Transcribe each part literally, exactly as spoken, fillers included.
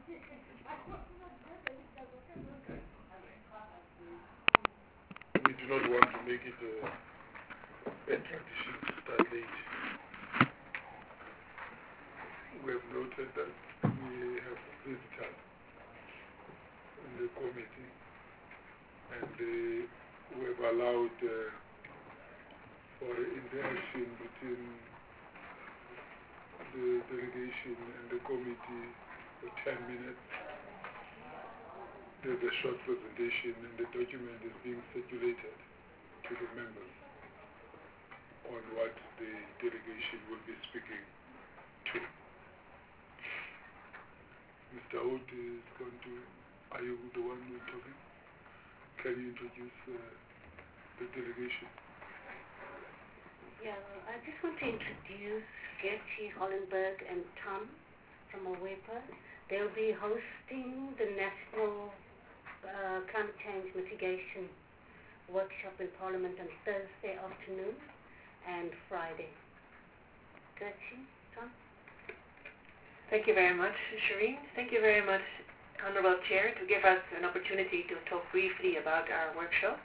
We do not want to make it a, a tradition to start late. We have noted that we have visitors in the committee, and they, we have allowed uh, for interaction between the delegation and the committee for ten minutes. There's a short presentation, and the document is being circulated to the members on what the delegation will be speaking to. Mister Hood is going to, are you the one who's talking? Can you introduce uh, the delegation? Yeah, well, I just want to introduce Gertie Hollenberg and Tom from AWEPA. They'll be hosting the National uh, Climate Change Mitigation Workshop in Parliament on Thursday afternoon and Friday. Gertie, Tom? Thank you very much, Shireen. Thank you very much, Honourable Chair, to give us an opportunity to talk briefly about our workshop.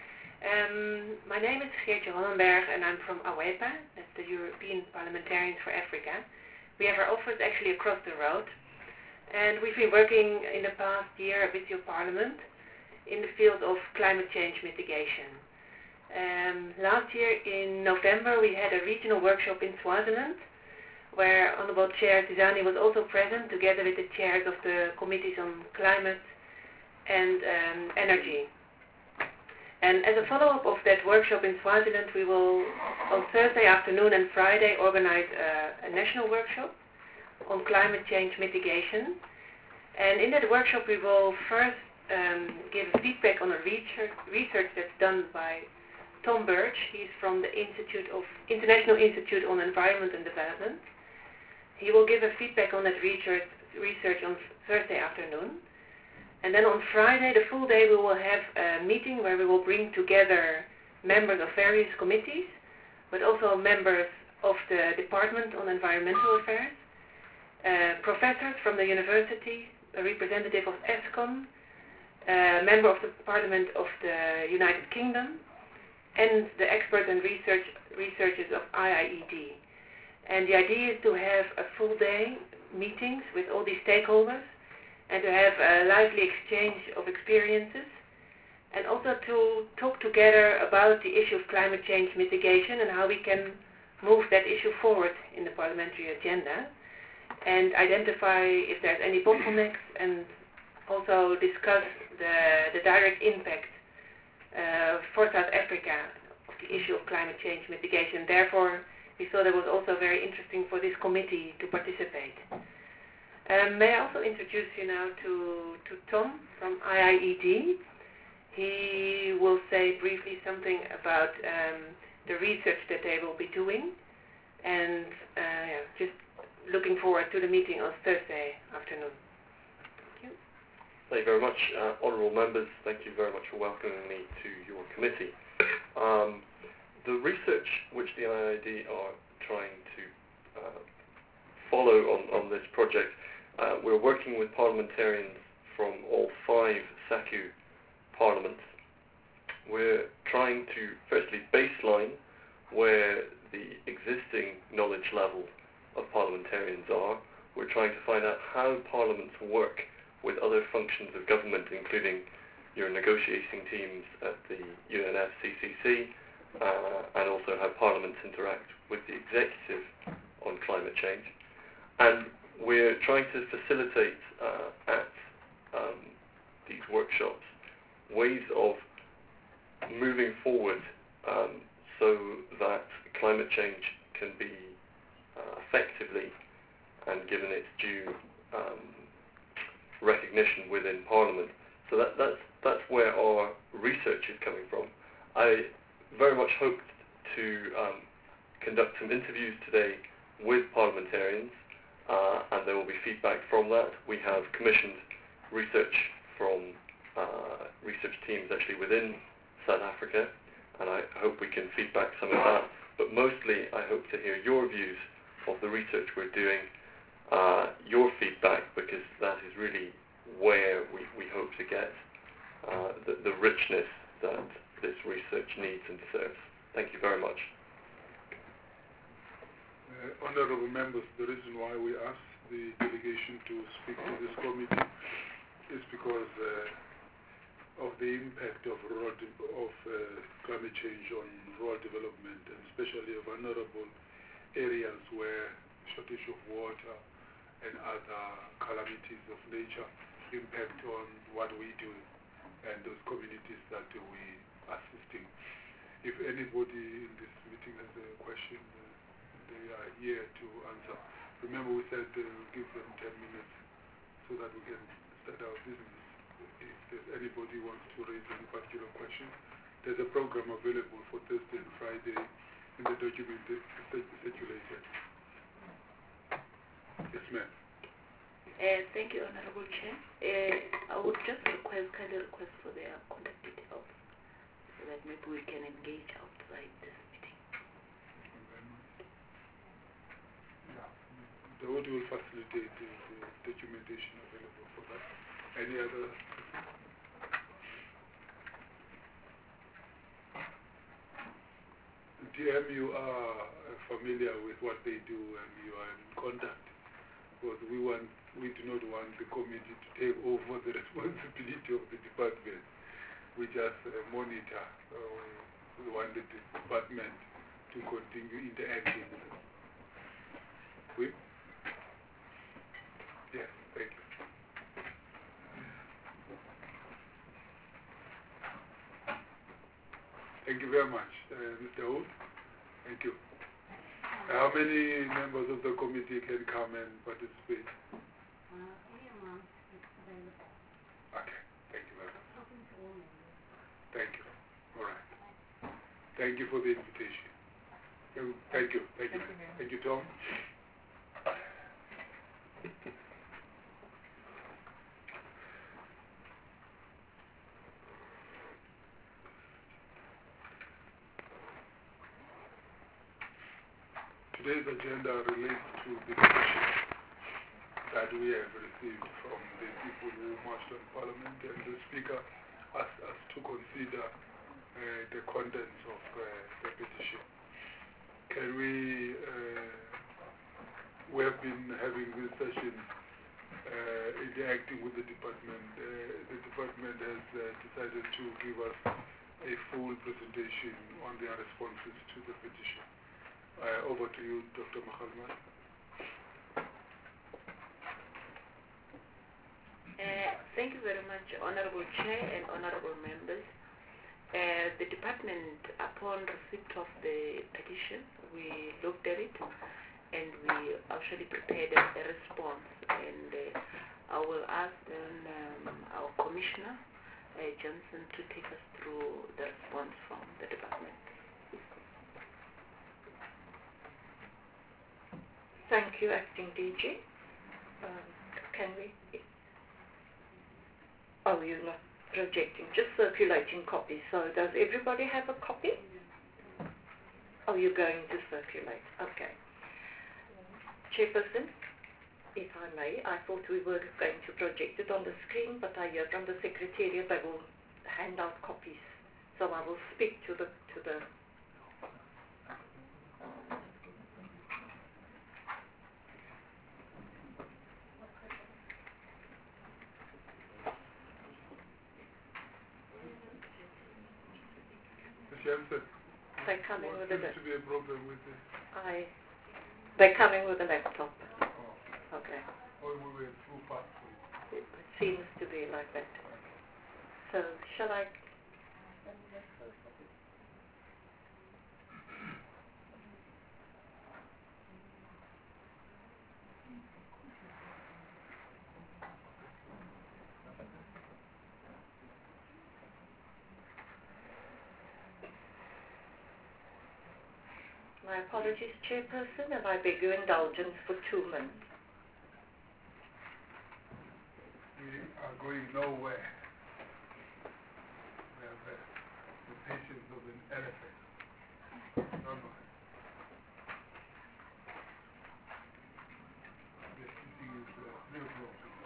Um, my name is Geertje Hollenberg and I'm from AWEPA, that's the European Parliamentarians for Africa. We have our office actually across the road, and we've been working in the past year with your Parliament in the field of climate change mitigation. Um, last year in November we had a regional workshop in Swaziland, where Honourable Chair Tizani was also present together with the chairs of the committees on climate and um, energy. And as a follow-up of that workshop in Swaziland, we will on Thursday afternoon and Friday organize a, a national workshop on climate change mitigation. And in that workshop we will first um, give feedback on a research, research that's done by Tom Birch. He's from the Institute of, International Institute on Environment and Development. He will give a feedback on that research, research on Thursday afternoon. And then on Friday, the full day, we will have a meeting where we will bring together members of various committees, but also members of the Department on Environmental Affairs, uh, professors from the university, a representative of ESCOM, a member of the Parliament of the United Kingdom, and the experts and research, researchers of I I E D. And the idea is to have a full day meetings with all these stakeholders and to have a lively exchange of experiences, and also to talk together about the issue of climate change mitigation and how we can move that issue forward in the parliamentary agenda, and identify if there's any bottlenecks, and also discuss the, the direct impact uh, for South Africa of the issue of climate change mitigation. Therefore, we thought it was also very interesting for this committee to participate. Um, may I also introduce you now to, to Tom from I I E D. He will say briefly something about um, the research that they will be doing, and uh, yeah, just looking forward to the meeting on Thursday afternoon. Thank you. Thank you very much, uh, honourable members. Thank you very much for welcoming me to your committee. Um, The research which the I I D are trying to uh, follow on, on this project, uh, we're working with parliamentarians from all five SACU parliaments. We're trying to firstly baseline where the existing knowledge level of parliamentarians are. We're trying to find out how parliaments work with other functions of government, including your negotiating teams at the U N F C C C, Uh, and also how parliaments interact with the executive on climate change. And we're trying to facilitate uh, at um, these workshops ways of moving forward um, so that climate change can be uh, effectively and given its due um, recognition within Parliament. So that, that's, that's where our research is coming from. I very much hoped to um, conduct some interviews today with parliamentarians, uh, and there will be feedback from that. We have commissioned research from uh, research teams actually within South Africa, and I hope we can feedback some of that. But mostly I hope to hear your views of the research we're doing, uh, your feedback, because that is really where we, we hope to get uh, the, the richness that this research needs and deserves. Thank you very much. Uh, honorable members, the reason why we asked the delegation to speak to this committee is because uh, of the impact of, rural de- of uh, climate change on rural development, and especially of vulnerable areas where shortage of water and other calamities of nature impact on what we do and those communities that we are assisting. If anybody in this meeting has a question, uh, they are here to answer. Remember, we said uh, we'll give them ten minutes so that we can start our business. If there's anybody who wants to raise any particular question, there's a program available for Thursday and Friday in the document circulated. Yes, ma'am. Uh, thank you, Honorable Chair. Uh, I would just request, kindly request for their contact details so that maybe we can engage outside this meeting. Yeah. The board will facilitate the, the documentation available for that. Any other? D M, you are familiar with what they do and you are in contact, because we want, we do not want the committee to take over the responsibility of the department. We just uh, monitor. Uh, we want the department to continue interacting. With? Yes, thank you. Thank you very much, uh, Mister Hood. Thank you. How many members of the committee can come and participate? Okay, thank you very much. Thank you. All right. Thank you for the invitation. Thank you. Thank you. Thank you, Tom. Today's agenda relates to the petition that we have received from the people who marched on Parliament, and the Speaker asked us to consider uh, the contents of uh, the petition. Can we, uh, we have been having this session uh, interacting with the department. Uh, the department has uh, decided to give us a full presentation on their responses to the petition. Uh, over to you, Doctor Mahalman. Uh, thank you very much, Honorable Chair and Honorable Members. Uh, the department, upon receipt of the petition, we looked at it and we actually prepared a, a response. And uh, I will ask then um, our Commissioner, uh, Johnson, to take us through the response from the department. Thank you, Acting D G. Um, can we? Oh, you're not projecting, just circulating copies. So does everybody have a copy? Oh, you're going to circulate. Okay. Chairperson, if I may, I thought we were going to project it on the screen, but I hear from the Secretariat they will hand out copies. So I will speak to the to the Johnson, They're coming what with a. seems to be a problem with this? I. They're coming with a laptop. Oh. Okay. Or we were too fast for it. It seems to be like that. So shall I? My apologies, Chairperson, and I beg your indulgence for two minutes. We are going nowhere. We have the, the patience of an elephant. No, no. The sitting is uh, three o'clock.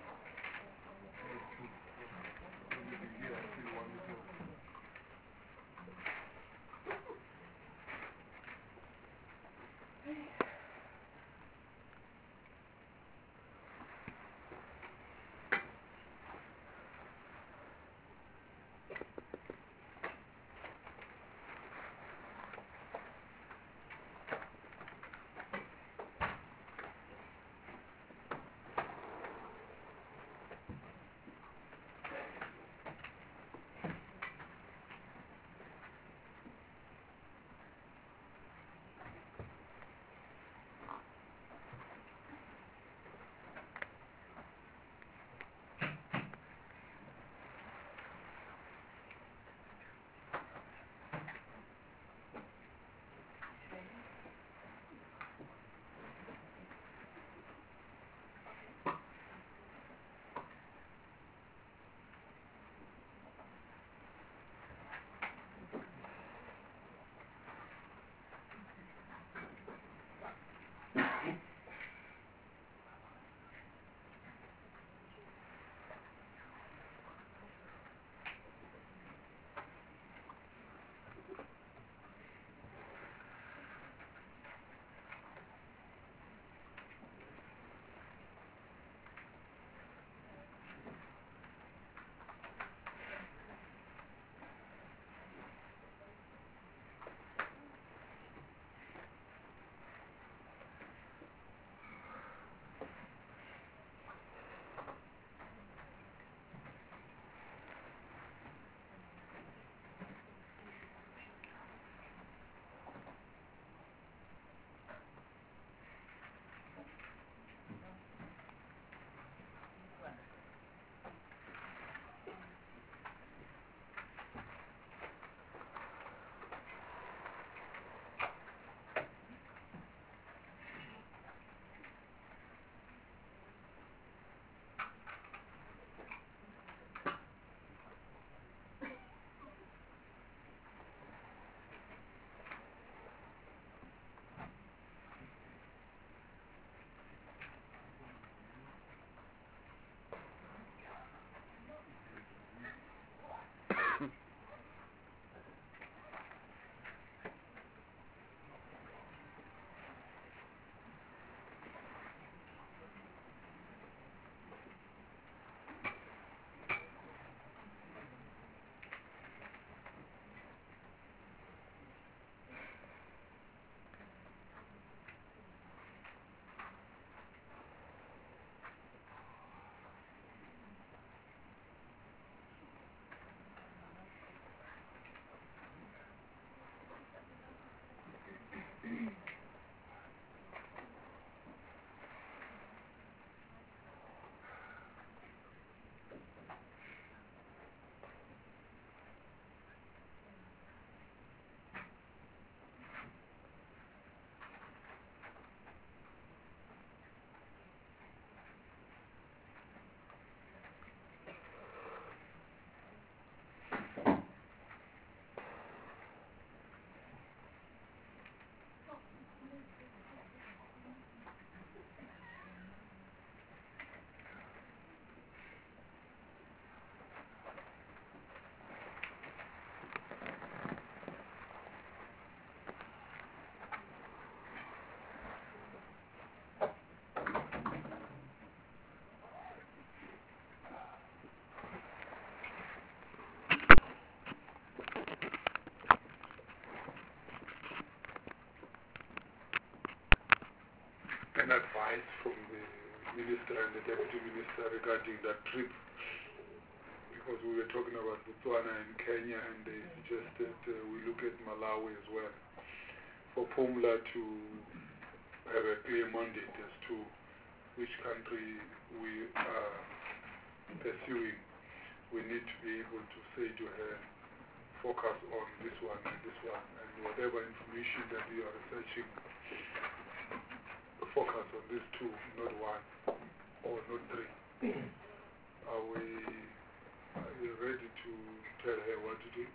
Minister and the Deputy Minister regarding that trip, because we were talking about Botswana and Kenya, and they suggested uh, we look at Malawi as well, for PUMLA to have a clear mandate as to which country we are pursuing. We need to be able to say to her, focus on this one and this one, and whatever information that you are researching, focus on these two, not one or not three. Are we, are you ready to tell her what to do?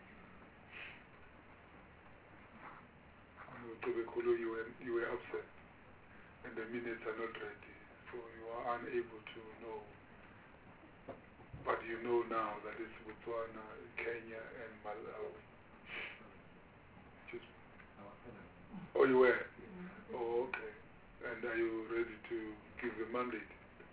Tobekulu, you were, you were upset, and the minutes are not ready, so you are unable to know. But you know now that it's Botswana, Kenya, and Malawi. Just, oh, you were? Oh, okay. And are you ready to give the mandate?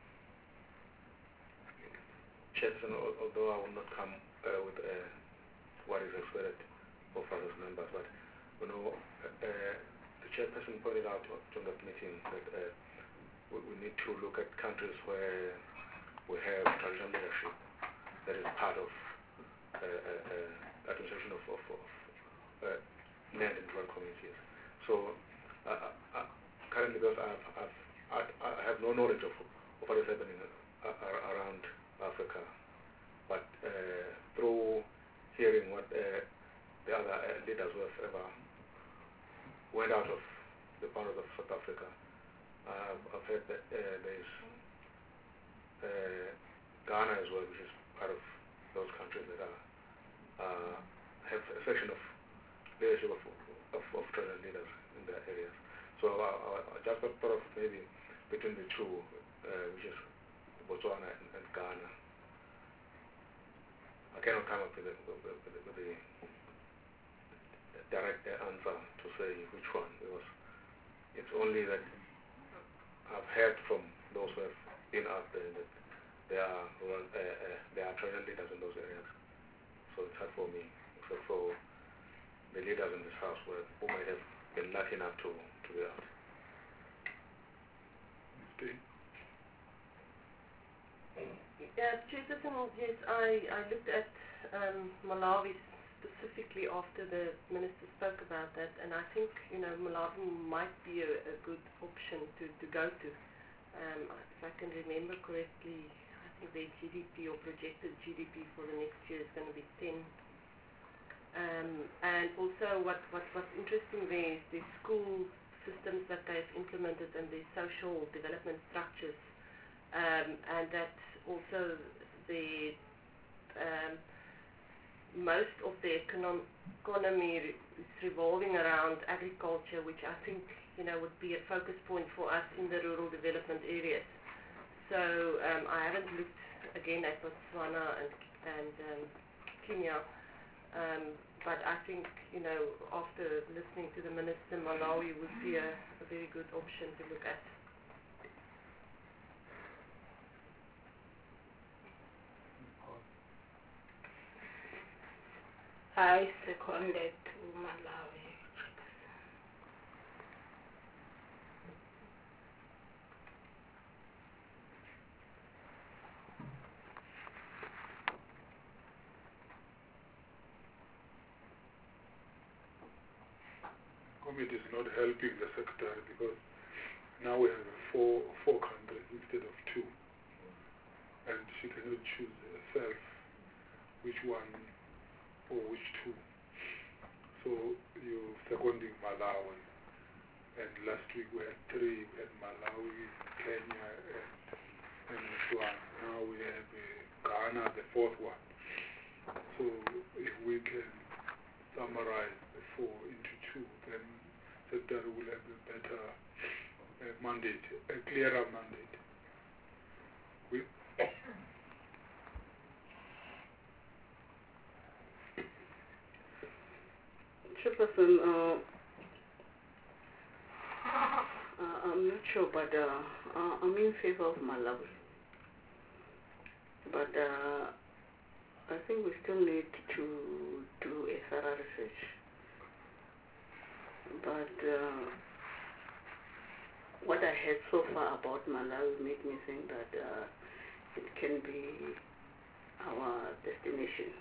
Chairperson, although I will not come uh, with uh, what is expected of us members, but you know, uh, the chairperson pointed out during that meeting that uh, we, we need to look at countries where we have traditional leadership that is part of uh, uh, uh, administration of, of, of uh, land and rural communities. So uh, uh, currently, because I've, I've, I, I have no knowledge of, of what is happening uh, around Africa, but uh, through hearing what uh, the other uh, leaders who have ever went out of the boundaries of South Africa, uh, I've heard that uh, there is uh, Ghana as well, which is part of those countries that are uh, have a section of leadership of, of, of traditional leaders in their areas. So I, I just thought of maybe between the two, uh, which is Botswana and, and Ghana. I cannot come up with a, with a, with a direct answer to say which one, because it's only that I've heard from those who have been out there that there are, uh, uh, there are traditional leaders in those areas. So it's hard for me, except for the leaders in this house who, have, who might have been lucky enough to, to be out. Okay. Yeah, Chairperson, yes, I, I looked at um, Malawi specifically after the Minister spoke about that, and I think, you know, Malawi might be a, a good option to, to go to. Um, if I can remember correctly, I think their G D P or projected G D P for the next year is going to be ten. Um, and also what, what, what's interesting there is the school systems that they've implemented and the social development structures, um, and that also the um, most of the econom economy is revolving around agriculture, which I think, you know, would be a focus point for us in the rural development areas. So um, I haven't looked again at Botswana and, and um, Kenya, um, but I think, you know, after listening to the Minister, Malawi would be a, a very good option to look at. I seconded to Malawi. Committee is not helping the secretary because now we have four, four countries instead of two, and she cannot choose herself which one or which two. So you're seconding Malawi, and last week we had three, we had Malawi, Kenya, and, and Botswana. Now we have uh, Ghana, the fourth one. So if we can summarize the four into two, then Secretary will have a better uh, mandate, a clearer mandate. We Chairperson, uh, uh, I'm not sure, but uh, uh, I'm in favor of Malawi. But uh, I think we still need to do a thorough research. But uh, what I heard so far about Malawi made me think that uh, it can be our destination.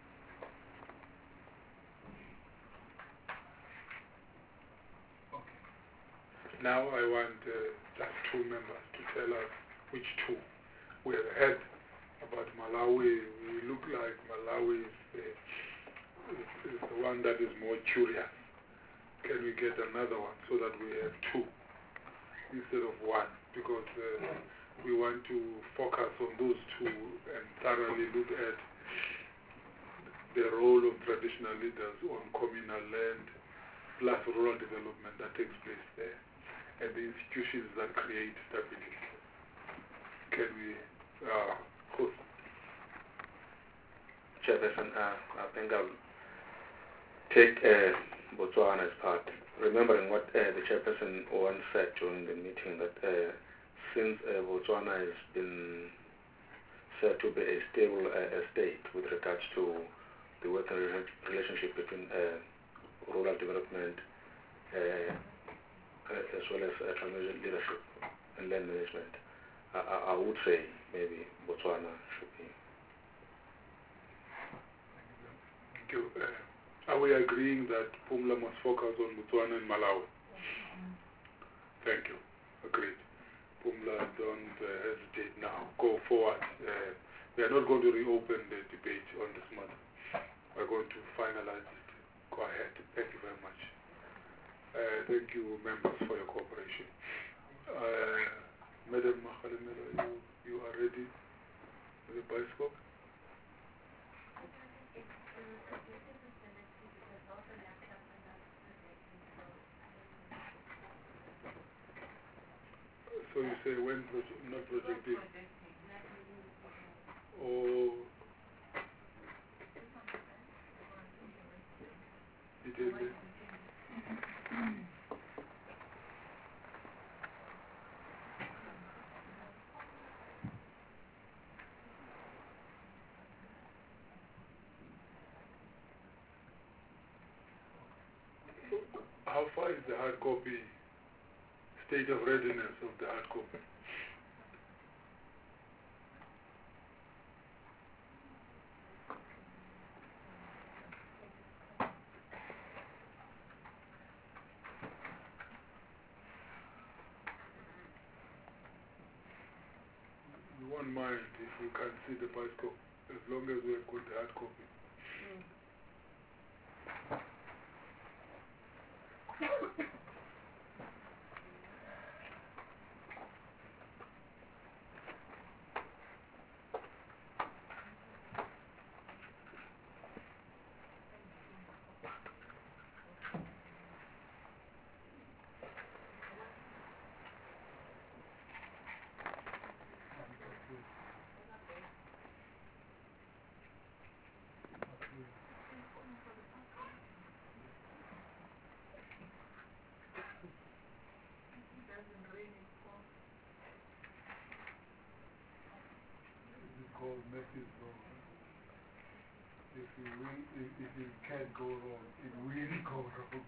Okay. Now I want uh, just two members to tell us which two. We have heard about Malawi. We look like Malawi is, uh, is, is the one that is more curious. Can we get another one so that we have two instead of one? Because uh, we want to focus on those two and thoroughly look at the role of traditional leaders on communal land, plus rural development that takes place there, and the institutions that create stability. Can we uh, host? Chairperson, uh, I think I'll take uh, Botswana as part, remembering what uh, the chairperson once said during the meeting, that uh, since uh, Botswana has been said to be a stable uh, state with regards to the working relationship between uh, rural development uh, uh, as well as uh, transition leadership and land management, I, I, I would say maybe Botswana should be. Thank you. Uh, are we agreeing that Pumla must focus on Botswana and Malawi? Thank you. Agreed. Pumla, don't uh, hesitate now. Go forward. Uh, we are not going to reopen the debate on this matter. We're going to finalize it. Go ahead. Thank you very much. Uh, thank you, members, for your cooperation. Uh, Madam Makhalemelo, you, you are ready with the bicycle? So you say when proje not projecting? Or it is it? How far is the hard copy? State of readiness of the hard copy? We won't mind if we can't see the bicycle, as long as we have got the hard copy. Called Matthew's law. If you will, if, if you can't go wrong, it will go wrong.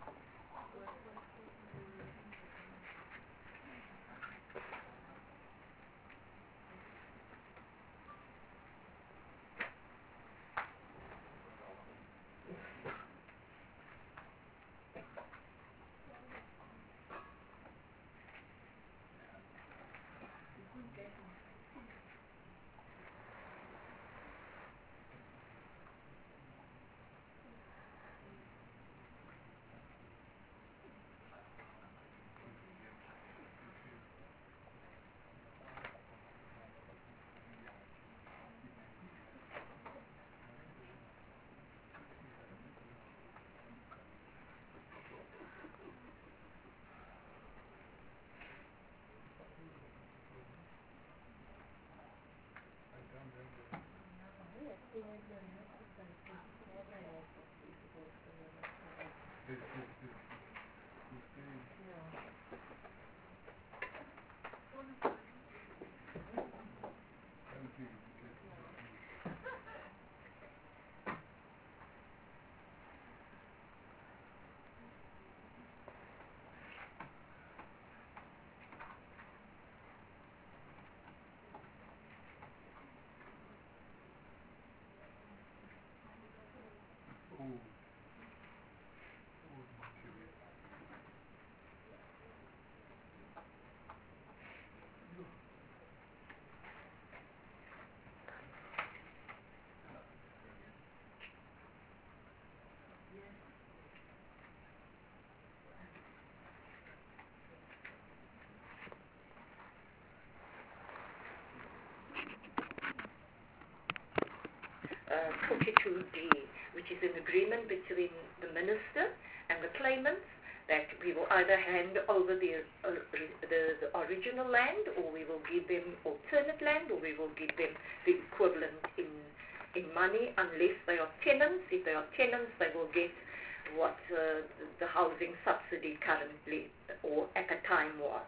forty-two D, which is an agreement between the minister and the claimants that we will either hand over the, uh, the, the original land, or we will give them alternate land, or we will give them the equivalent in, in money unless they are tenants. If they are tenants, they will get what uh, the housing subsidy currently or at the time was.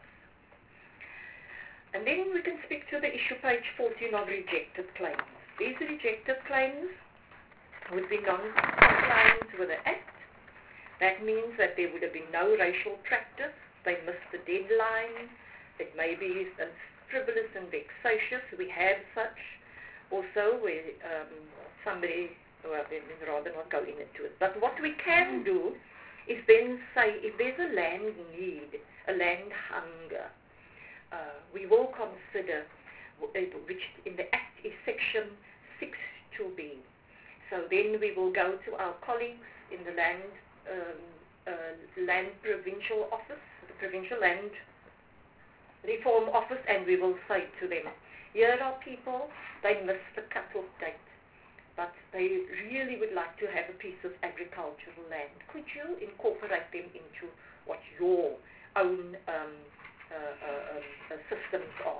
And then we can speak to the issue page fourteen of rejected claims. These rejected claims would be non-compliant with the Act. That means that there would have been no racial practice. They missed the deadline. It may be uh, frivolous and vexatious. We have such also where um, somebody, well, I mean, rather not go into it. But what we can do is then say if there's a land need, a land hunger, uh, we will consider, which in the Act is section six two B. So then we will go to our colleagues in the land Um, uh, land provincial office, the provincial land reform office, and we will say to them, here are people, they missed the cut-off date, but they really would like to have a piece of agricultural land. Could you incorporate them into what your own um, uh, uh, uh, systems are?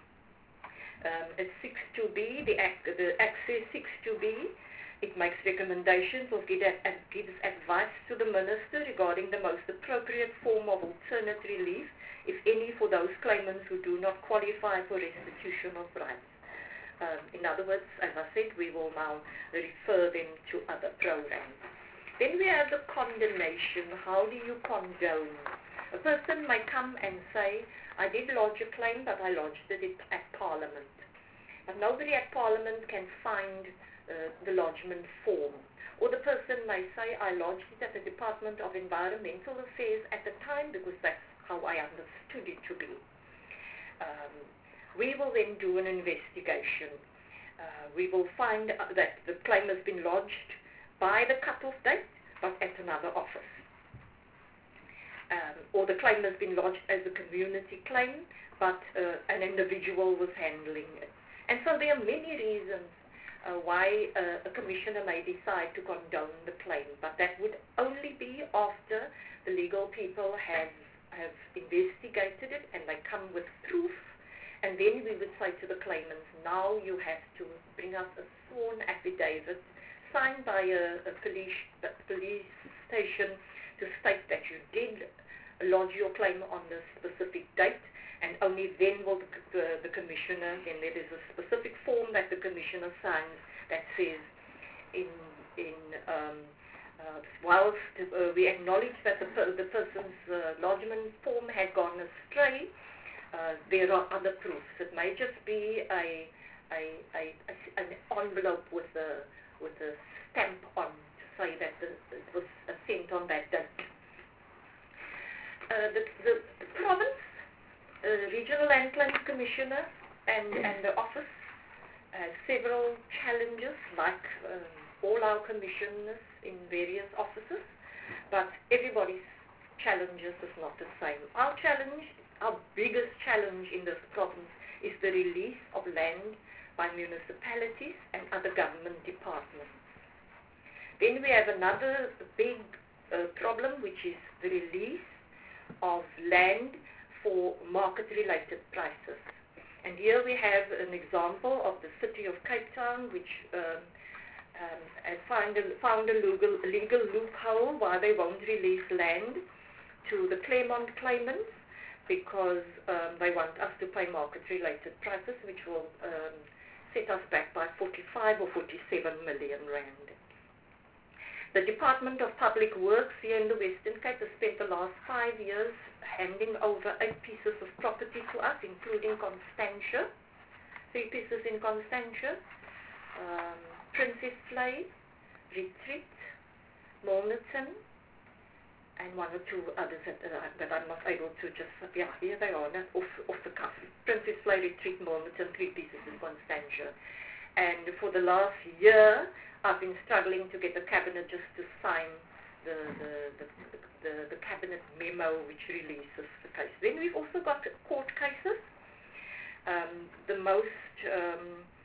Um, it's six two B, the Act, the Act says six two B. It makes recommendations or gives advice to the minister regarding the most appropriate form of alternate relief, if any, for those claimants who do not qualify for restitution of rights. Um, in other words, as I said, we will now refer them to other programs. Then we have the condemnation. How do you condone? A person may come and say, I did lodge a claim, but I lodged it at Parliament. But nobody at Parliament can find Uh, the lodgement form. Or the person may say, I lodged it at the Department of Environmental Affairs at the time because that's how I understood it to be. Um, we will then do an investigation. Uh, we will find uh, that the claim has been lodged by the cut-off date, but at another office. Um, or the claim has been lodged as a community claim, but uh, an individual was handling it. And so there are many reasons Uh, why uh, a commissioner may decide to condone the claim, but that would only be after the legal people have, have investigated it and they come with proof, and then we would say to the claimants, now you have to bring us a sworn affidavit signed by a, a police, a police station to state that you did lodge your claim on the specific date, and only then will the, the, the commissioner, then there is a specific form that the commissioner signs that says, in, in um, uh, whilst uh, we acknowledge that the, per, the person's uh, lodgement form had gone astray, uh, there are other proofs. It may just be a, a, a, a an envelope with a, with a stamp on to say that the, it was sent on that date. Uh, the, the, the province, Uh, Regional Land Claims Commissioner and, and the office has several challenges, like uh, all our commissioners in various offices, but everybody's challenges is not the same. Our challenge, our biggest challenge in this province is the release of land by municipalities and other government departments. Then we have another big uh, problem, which is the release of land for market-related prices. And here we have an example of the city of Cape Town, which um, um, has found a, found a legal, legal loophole why they won't release land to the Claremont claimants, because um, they want us to pay market-related prices, which will um, set us back by forty-five or forty-seven million rand. The Department of Public Works here in the Western Cape has spent the last five years handing over eight pieces of property to us, including Constantia, three pieces in Constantia, um, Princess Play, Retreat, Milnerton, and one or two others that, uh, that I'm not able to just, yeah, here they are, no, off, off the cuff. Princess Play, Retreat, Milnerton, three pieces in Constantia. And for the last year, I've been struggling to get the cabinet just to sign the, the, the, the, the cabinet memo which releases the case. Then we've also got court cases. Um, the most um,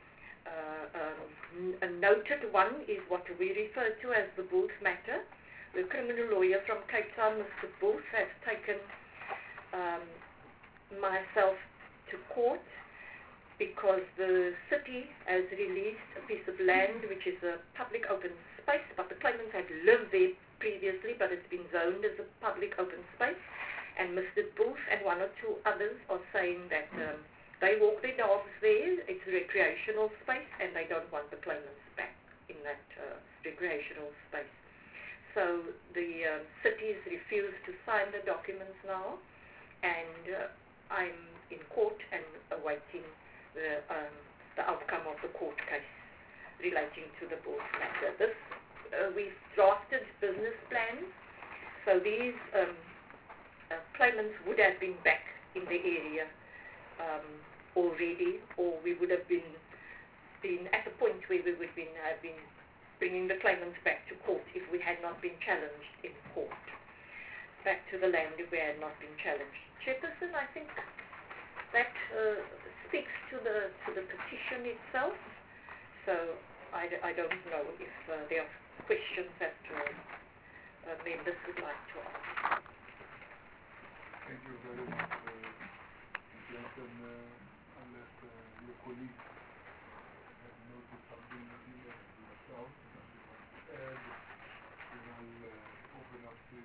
uh, um, a noted one is what we refer to as the Bulls matter. The criminal lawyer from Cape Town, Mister Bulls, has taken um, myself to court because the city has released a piece of land which is a public open space, but the claimants had lived there previously, but it's been zoned as a public open space. And Mister Bulls and one or two others are saying that um, they walk their dogs there, it's a recreational space, and they don't want the claimants back in that uh, recreational space. So the uh, city has refused to sign the documents now, and uh, I'm in court and awaiting the, um, the outcome of the court case relating to the Bulls matter. This, uh, we've drafted business plans, so these um, uh, claimants would have been back in the area um, already, or we would have been, been at the point where we would been, have been bringing the claimants back to court if we had not been challenged in court. Back to the land if we had not been challenged. Chairperson, I think that uh, speaks to the to the petition itself. So I, I don't know if uh, there are questions that uh, uh, members would like to ask. Thank you very much, uh, Jonathan, uh, unless uh, your colleagues have noticed something in yourself that you want to add, then I'll uh, open up the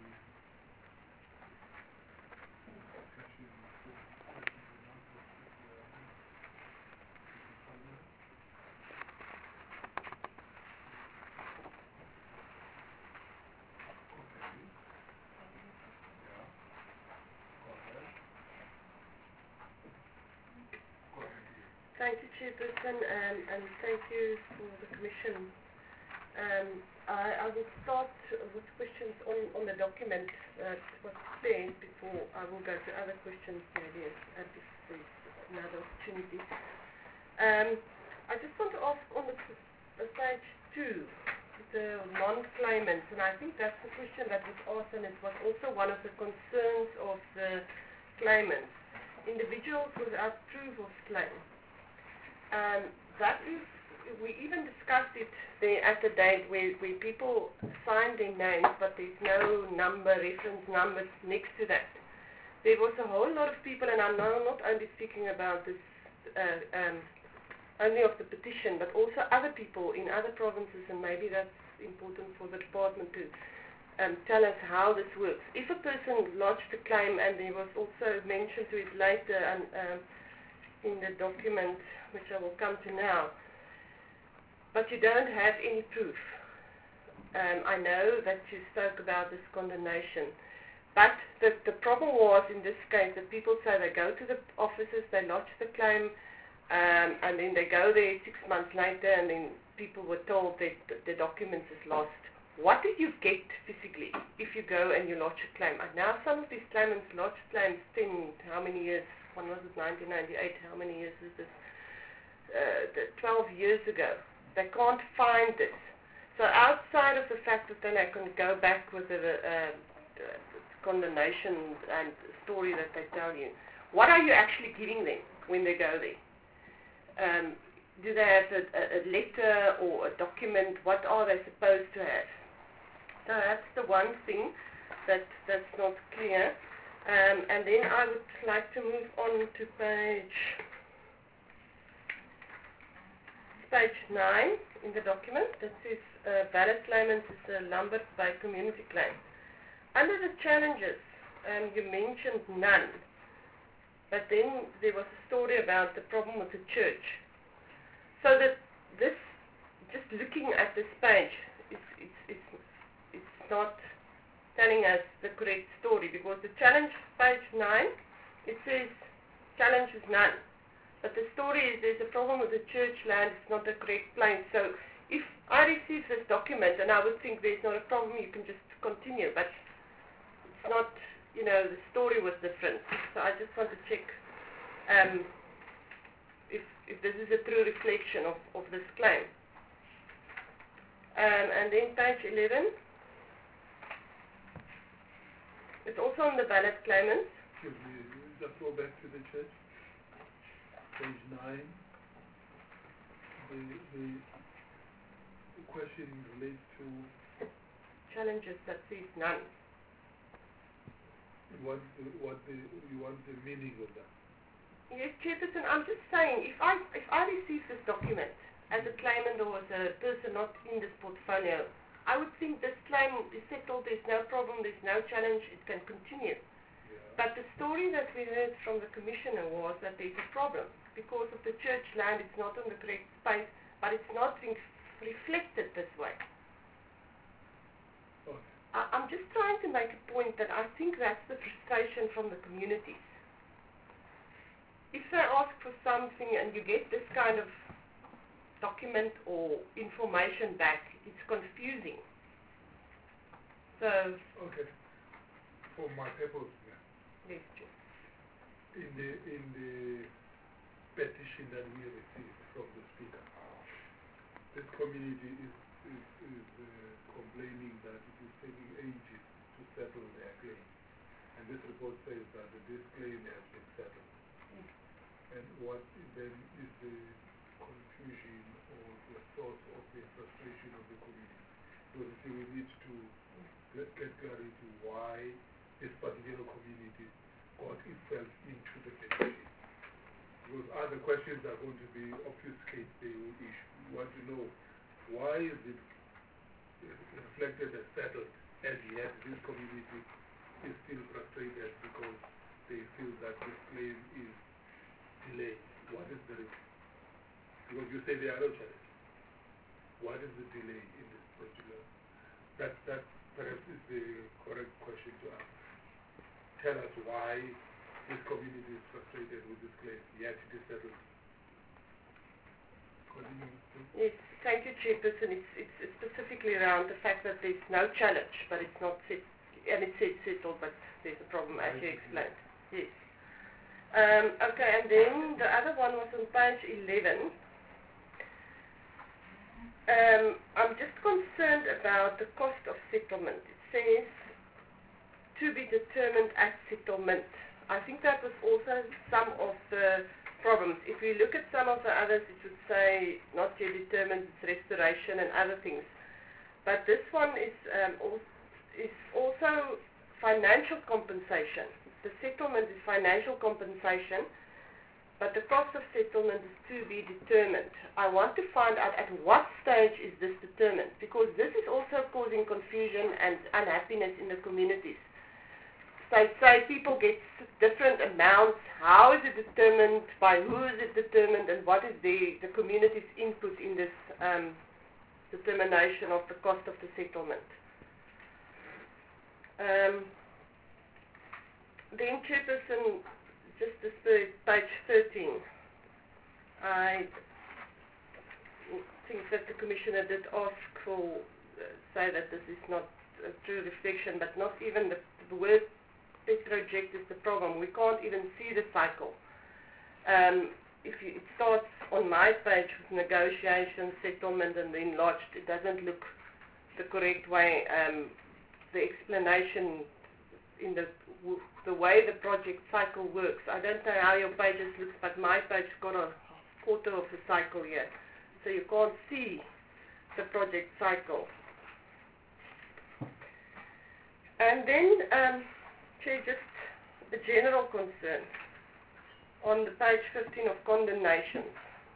discussion for questions and answers if there are any. Thank you, Chairperson, um, and thank you for the Commission. Um, I, I will start with questions on, on the document that was explained before I will go to other questions maybe at this, this another opportunity. Um, I just want to ask on the, the page two, the non-claimants, and I think that's the question that was asked, and it was also one of the concerns of the claimants. Individuals without proof of claim. Um, that is, we even discussed it there at the date where, where people signed their names, but there's no number, reference numbers next to that. There was a whole lot of people, and I'm now not only speaking about this, uh, um, only of the petition, but also other people in other provinces, and maybe that's important for the department to um, tell us how this works. If a person lodged a claim, and there was also mentioned to it later and, um, in the document, which I will come to now, but you don't have any proof. Um, I know that you spoke about this condemnation, but the, the problem was in this case that people say they go to the offices, they lodge the claim, um, and then they go there six months later, and then people were told that the documents is lost. What do you get physically if you go and you lodge a claim? And now some of these claimants lodge claims ten, how many years? One was it nineteen ninety-eight, how many years is this? Uh, the twelve years ago. They can't find this. So outside of the fact that then I can go back with the uh, uh, condemnation and story that they tell you, what are you actually giving them when they go there? Um, do they have a, a, a letter or a document? What are they supposed to have? So that's the one thing that, that's not clear. Um, and then I would like to move on to page page nine in the document that says uh, valid claimants is a Lambert Bay community claim. Under the challenges, um, you mentioned none, but then there was a story about the problem with the church. So that this, just looking at this page, it's, it's, it's, it's not telling us the correct story, because the challenge, page nine, it says challenge is none. But the story is there's a problem with the church land, it's not the correct place. So if I receive this document and I would think there's not a problem, you can just continue. But it's not, you know, the story was different. So I just want to check um, if, if this is a true reflection of, of this claim. Um, and then page eleven. It's also on the valid claimants. Excuse me, just go back to the church. Page nine. the, the question relates to challenges that sees none. what the, what the, you want the meaning of that. Yes, Chairperson, I'm just saying, if I, if I receive this document as a claimant or as a person not in this portfolio, I would think this claim is settled, there's no problem, there's no challenge, it can continue. Yeah. But the story that we heard from the Commissioner was that there's a problem. Because of the church land, it's not in the correct space, but it's not being reflected this way. Okay. I, I'm just trying to make a point that I think that's the frustration from the communities. If they ask for something and you get this kind of document or information back, it's confusing. So, Okay. For my purpose, yeah. yes, Chair. In the in the petition that we received from the speaker, this community is is, is uh, complaining that it is taking ages to settle their claim, and this report says that this claim has been settled. Mm. And what then is the confusion or the source of the frustration of the community? Because you see, we need to get, get clarity why this particular community got itself into the petition. Because other questions are going to be obfuscate the issue. We want to know why is it reflected as settled, and yet this community is still frustrated because they feel that this claim is delayed. What is the reason? Because you say there are no challenges. What is the delay in this particular? That, that perhaps is the correct question to ask. Tell us why this community is frustrated with this claim, yet it is settled. Yes, thank you, Chairperson. It's, it's, it's specifically around the fact that there's no challenge, but it's not set, and it's said settled, but there's a problem, as you explained. Yes. Um, okay, and then the other one was on page eleven. Um, I'm just concerned about the cost of settlement. It says, to be determined at settlement. I think that was also some of the problems. If we look at some of the others, it would say not yet determined, it's restoration and other things. But this one is, um, al- is also financial compensation. The settlement is financial compensation, but the cost of settlement is to be determined. I want to find out at what stage is this determined, because this is also causing confusion and unhappiness in the communities. They say people get different amounts. How is it determined? By who is it determined? And what is the, the community's input in this um, determination of the cost of the settlement? Um, then, Chairperson, just this page thirteen. I think that the Commissioner did ask for, uh, say that this is not a true reflection, but not even the, the word project is the problem. We can't even see the cycle. Um, if you, it starts on my page with negotiation, settlement, and then lodged, it doesn't look the correct way. Um, the explanation in the w the way the project cycle works. I don't know how your pages looks, but my page got a quarter of the cycle here, so you can't see the project cycle. And then. Um, just a general concern on the page fifteen of condemnations.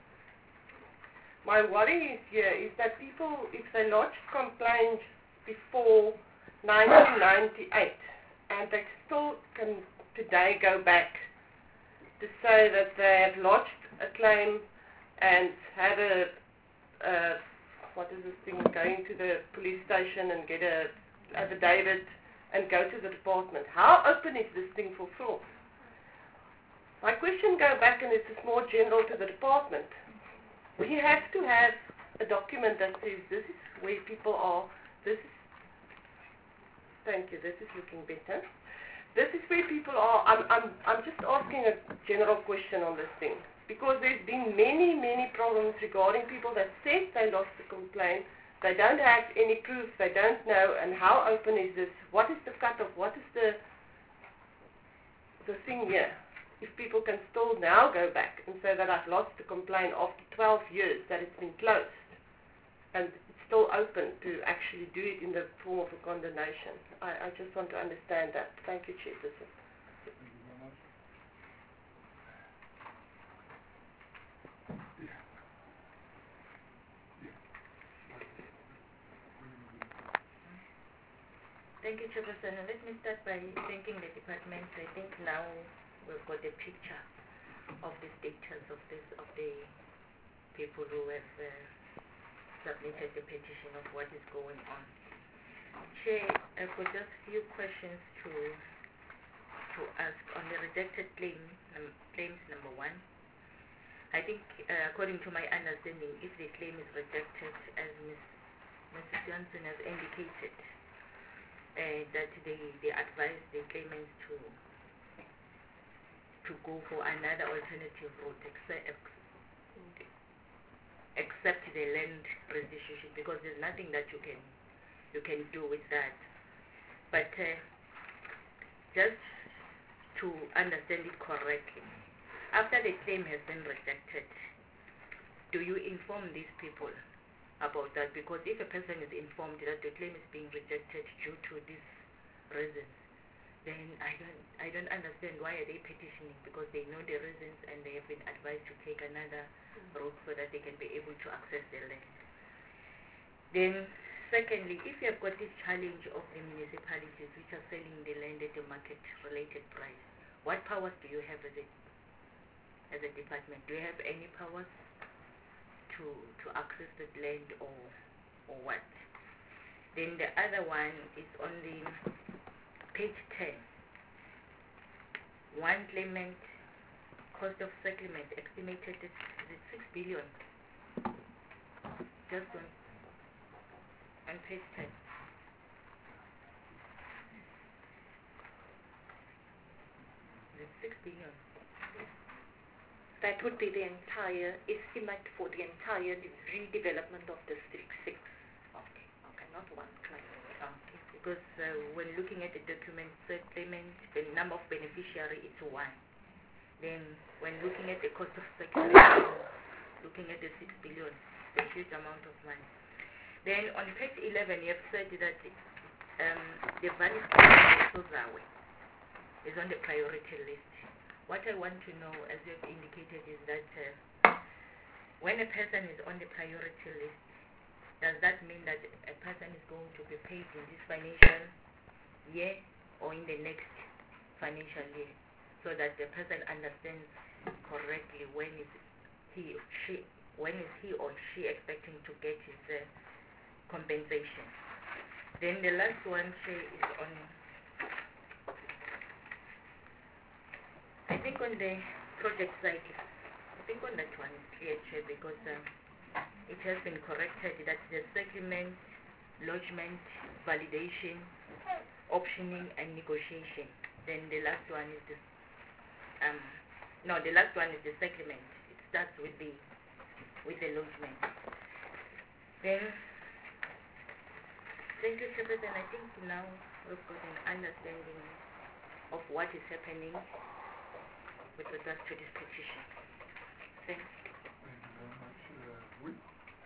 My worry is here is that people, if they lodged complaints before nineteen ninety-eight, and they still can today go back to say that they have lodged a claim and had a, uh, what is this thing, going to the police station and get a affidavit and go to the department. How open is this thing for fraud? My question go back, and it's more general to the department. We have to have a document that says this is where people are, this is, thank you, this is looking better. This is where people are. I'm, I'm, I'm just asking a general question on this thing, because there's been many, many problems regarding people that said they lost the complaint. They don't have any proof, they don't know, and how open is this? What is the cutoff? What is the the thing here? if people can still now go back and say that I've lost the complaint after twelve years that it's been closed, and it's still open to actually do it in the form of a condemnation. I, I just want to understand that. Thank you, Chairperson. Thank you, Chairperson. Let me start by thanking the department. I think now we've got a picture of the status of this of the people who have uh, submitted the petition of what is going on. Chair, I've got just a few questions to to ask on the rejected claim, um, claims number one. I think, uh, according to my understanding, if the claim is rejected, as Miz Missus Johnson has indicated, Uh, that they, they advise the claimants to to go for another alternative route except, except the land restitution, because there's nothing that you can you can do with that. But uh, just to understand it correctly, after the claim has been rejected, do you inform these people about that? Because if a person is informed that the claim is being rejected due to these reasons, then I don't I don't understand why are they petitioning, because they know the reasons and they have been advised to take another route so that they can be able to access the land. Then secondly, if you have got this challenge of the municipalities which are selling the land at the market related price, what powers do you have as a as a department? Do you have any powers to to access that land, or or what? Then the other one is on the page ten. One claimant cost of settlement estimated is, is it six billion? Just on on page ten. Is it six billion? That would be the entire estimate for the entire redevelopment of District six. Okay. Okay, not one claim. Okay. Because uh, when looking at the document, settlement, the number of beneficiary is one. Then when looking at the cost of settlement, looking at the six billion, the huge amount of money. Then on page eleven, you have said that um, the value of Sozawe is on the priority list. What I want to know, as you have indicated, is that uh, when a person is on the priority list, does that mean that a person is going to be paid in this financial year or in the next financial year, so that the person understands correctly when is he or she when is he or she expecting to get his uh, compensation? Then the last one, Chair, is on, I think on the project side, I think on that one is clear, Chair, because um, it has been corrected that the settlement, lodgement, validation, optioning, and negotiation. Then the last one is the, um, no, the last one is the settlement. It starts with the, with the lodgement. Then, thank you, Chairperson. I think now we've got an understanding of what is happening with regards to this petition. Thanks. Thank you very much. Uh, we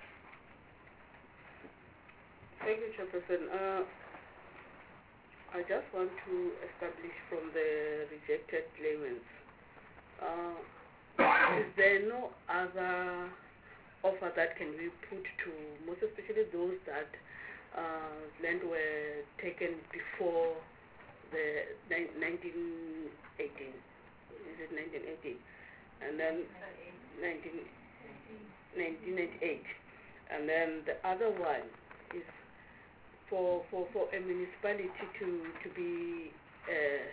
Thank you, Chairperson. Uh, I just want to establish from the rejected claimants, uh, is there no other offer that can be put to, most especially those that uh, land were taken before the nineteen eighteen? Is it nineteen eighteen? And then nineteen ninety-eight. And then the other one is for for, for a municipality to, to be uh,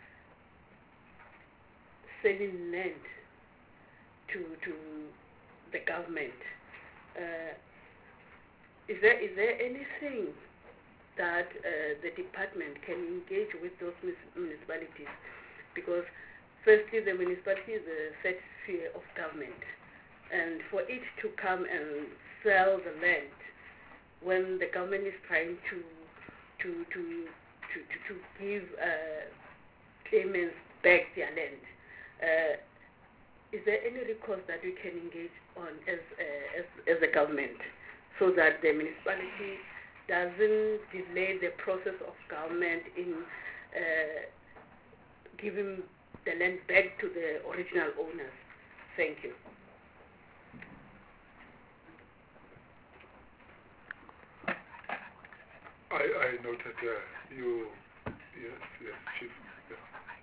selling land to to the government. Uh, is there is there anything that uh, the department can engage with those municipalities? Because firstly, the municipality is a set sphere of government, and for it to come and sell the land when the government is trying to to to to, to, to give uh, claimants back their land, uh, is there any recourse that we can engage on as, uh, as, as a government so that the municipality doesn't delay the process of government in uh, giving the land back to the original owners? Thank you. I, I noted uh, you, yes, yes, Chief. Yeah.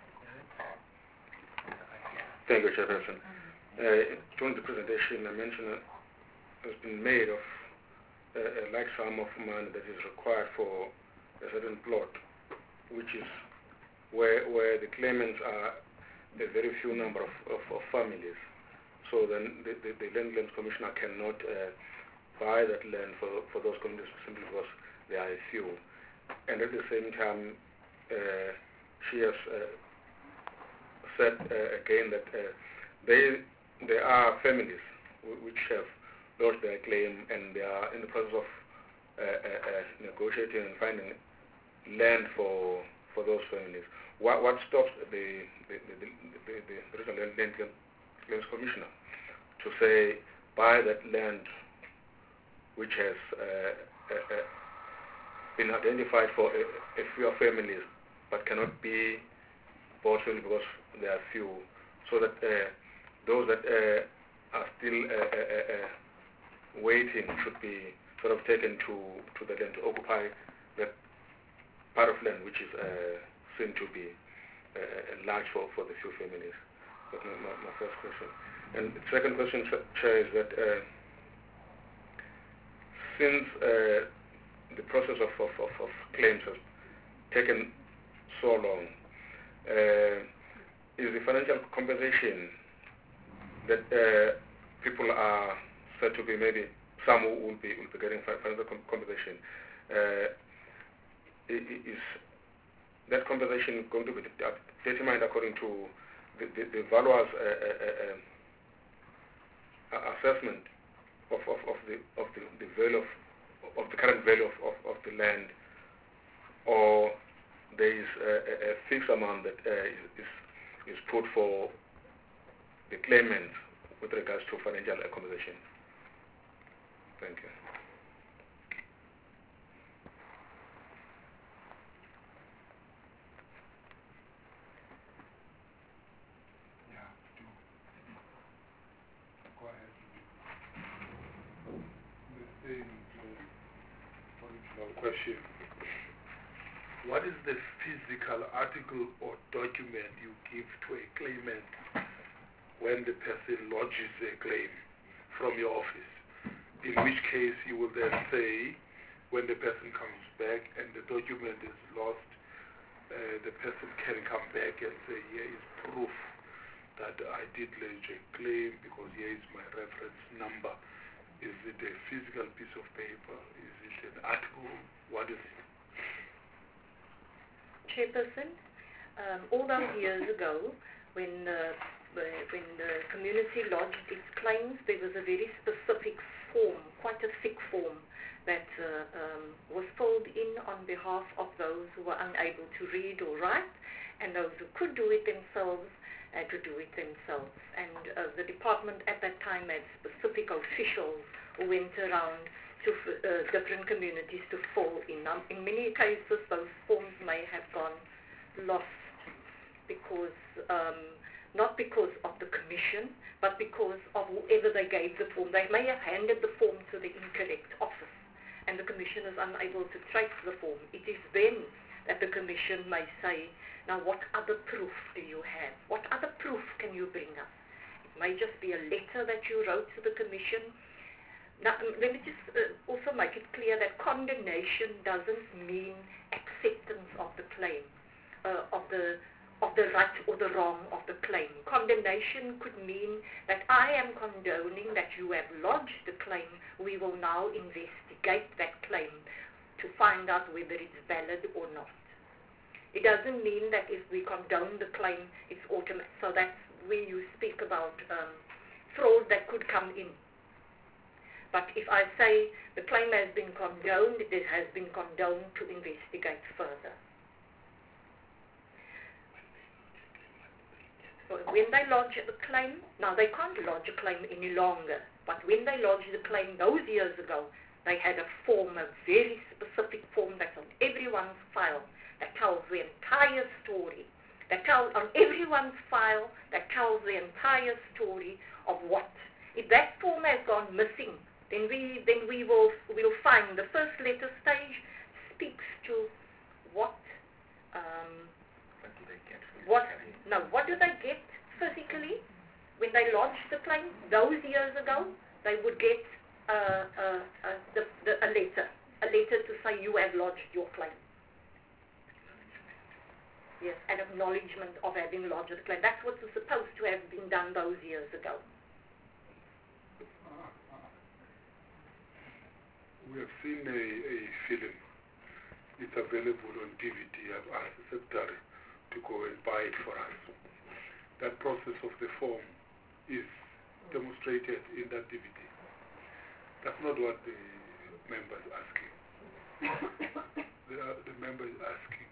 Thank you, Chairperson. Uh, during the presentation, I mentioned uh, has been made of uh, a large sum of money that is required for a certain plot, which is where where the claimants are a very few number of, of, of families. So then the, the, the Land Lands Commissioner cannot uh, buy that land for, for those communities simply because there are a few. And at the same time, uh, she has uh, said uh, again that uh, they there are families which have lodged their claim and they are in the process of uh, uh, uh, negotiating and finding land for for those families. What what stops the the the, the, the, the Regional Land Claims Commissioner to say buy that land which has uh, uh, uh, been identified for a, a few families but cannot be bought only because there are few, so that uh, those that uh, are still uh, uh, uh, waiting should be sort of taken to, to the land to occupy that part of land which is uh, seen to be uh, large for, for the few families. That's my, my, my first question. And the second question, Chair, is that uh, since uh, the process of, of, of, of claims has taken so long, uh, is the financial compensation that uh, people are said to be, maybe some will be, will be getting financial compensation, uh, is that compensation going to be determined according to the, the, the valuer's uh, uh, uh, assessment of, of, of the of the, the value of, of the current value of, of, of the land, or there is a, a fixed amount that uh, is, is put for the claimant with regards to financial accommodation? Thank you. Yeah, do. Go ahead. The same uh, original question. What is the physical article or document you give to a claimant when the person lodges a claim from your office? In which case you will then say, when the person comes back and the document is lost, uh, the person can come back and say, here is proof that I did lodge a claim because here is my reference number. Is it a physical piece of paper? Is it an article? What is it? Chairperson, um, all those years ago, when uh, when the community lodged its claims, there was a very specific form, quite a thick form, that uh, um, was filled in on behalf of those who were unable to read or write, and those who could do it themselves had to do it themselves. And uh, the department at that time had specific officials who went around to uh, different communities to fill in. Um, in many cases, those forms may have gone lost because, um, not because of the commission, but because of whoever they gave the form. They may have handed the form to the incorrect office, and the commission is unable to trace the form. It is then that the commission may say, now what other proof do you have? What other proof can you bring us? It may just be a letter that you wrote to the commission. Now, let me just uh, also make it clear that condemnation doesn't mean acceptance of the claim, uh, of the of the right or the wrong of the claim. Condemnation could mean that I am condoning that you have lodged the claim. We will now investigate that claim to find out whether it's valid or not. It doesn't mean that if we condone the claim, it's automatic. So that's where you speak about um, fraud that could come in. But if I say the claim has been condoned, it has been condoned to investigate further. when they lodge a claim, now they can't lodge a claim any longer, but when they lodged the claim those years ago, they had a form, a very specific form that's on everyone's file that tells the entire story, that tells on everyone's file that tells the entire story of what. If that form has gone missing, then we then we will will find the first letter stage speaks to what um, What do they get? what no what do they get physically when they lodged the claim those years ago? They would get uh, uh, uh, the, the, a letter, a letter to say you have lodged your claim. Yes, an acknowledgement of having lodged the claim. That's what was supposed to have been done those years ago. We have seen a, a film. It's available on D V D. I've asked the secretary to go and buy it for us. That process of the form is demonstrated in that D V D. That's not what the member is asking. the, uh, the member is asking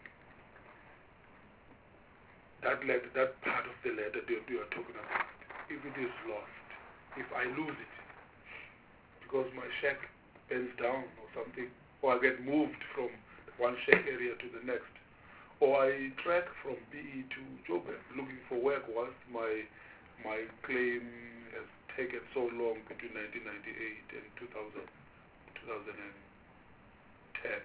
that letter, that part of the letter that you are talking about, if it is lost, if I lose it, because my shack bends down or something, or I get moved from one shack area to the next, or I trek from B E to Joburg looking for work whilst my my claim has taken so long between nineteen ninety-eight and two thousand, twenty ten.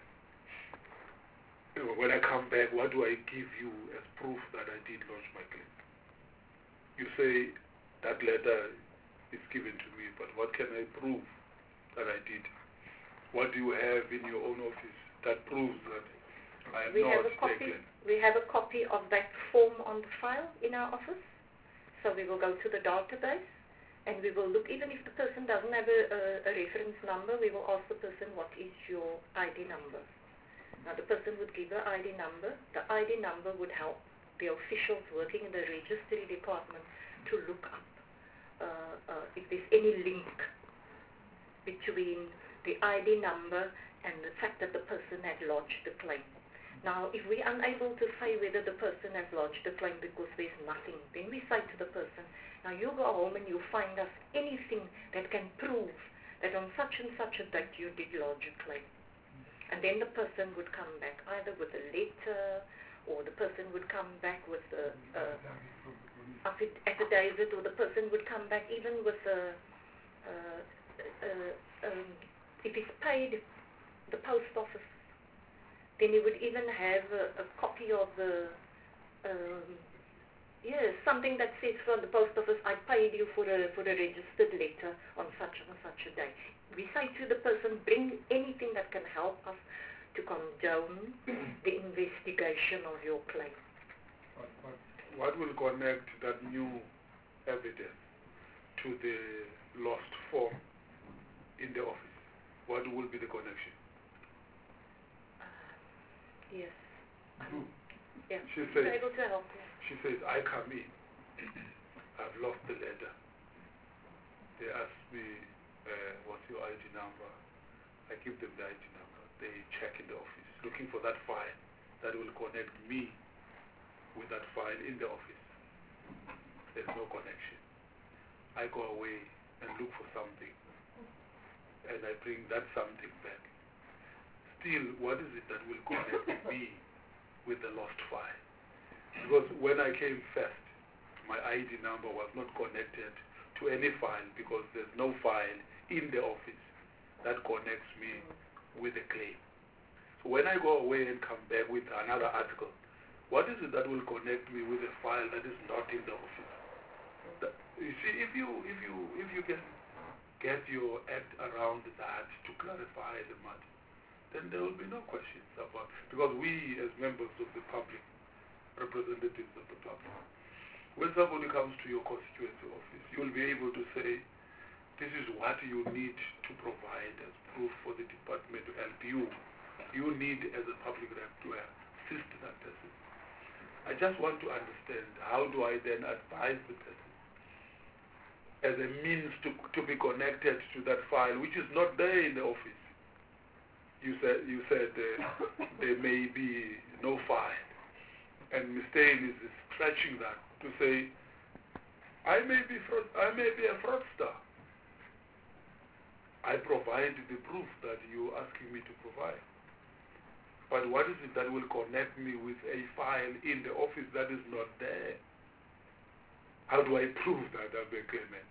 When I come back, what do I give you as proof that I did launch my claim? You say that letter is given to me, but what can I prove that I did? What do you have in your own office that proves that I am we not have a copy, taken? We have a copy of that form on the file in our office. So we will go to the database and we will look, even if the person doesn't have a, a, a reference number, we will ask the person, what is your I D number? Now the person would give the I D number. The I D number would help the officials working in the registry department to look up uh, uh, if there's any link between the I D number and the fact that the person had lodged the claim. Now, if we're unable to say whether the person has lodged the claim because there's nothing, then we say to the person, now you go home and you find us anything that can prove that on such and such a date you did lodge a claim. And then the person would come back either with a letter, or the person would come back with a uh, affidavit, or the person would come back even with a, uh, uh, um, if it's paid, the post office, then he would even have a, a copy of the, um, yes, something that says from the post office, I paid you for a, for a registered letter on such and such a day. We say to the person, bring anything that can help us to condone the investigation of your claim. But, but what will connect that new evidence to the lost form in the office? What will be the connection? Yes. Um, yeah. She says, able to help you. She says, I come in, I've lost the letter. They ask me, uh, what's your I D number? I give them the I D number. They check in the office, looking for that file that will connect me with that file in the office. There's no connection. I go away and look for something, and I bring that something back. Still, what is it that will connect me with the lost file? Because when I came first, my I D number was not connected to any file because there's no file in the office that connects me with a claim. So when I go away and come back with another article, what is it that will connect me with a file that is not in the office? The, you see, if you if you if you can get your act around that to clarify the matter, then there will be no questions about, because we as members of the public, representatives of the public, when somebody comes to your constituency office, you will be able to say, this is what you need to provide as proof for the department to help you. You need, as a public rep, to assist that person. I just want to understand, how do I then advise the person as a means to, to be connected to that file, which is not there in the office? You said, you said uh, there may be no file. And Mister Ain is stretching that to say I may be fraud, I may be a fraudster. I provide the proof that you're asking me to provide. But what is it that will connect me with a file in the office that is not there? How do I prove that I'm a claimant?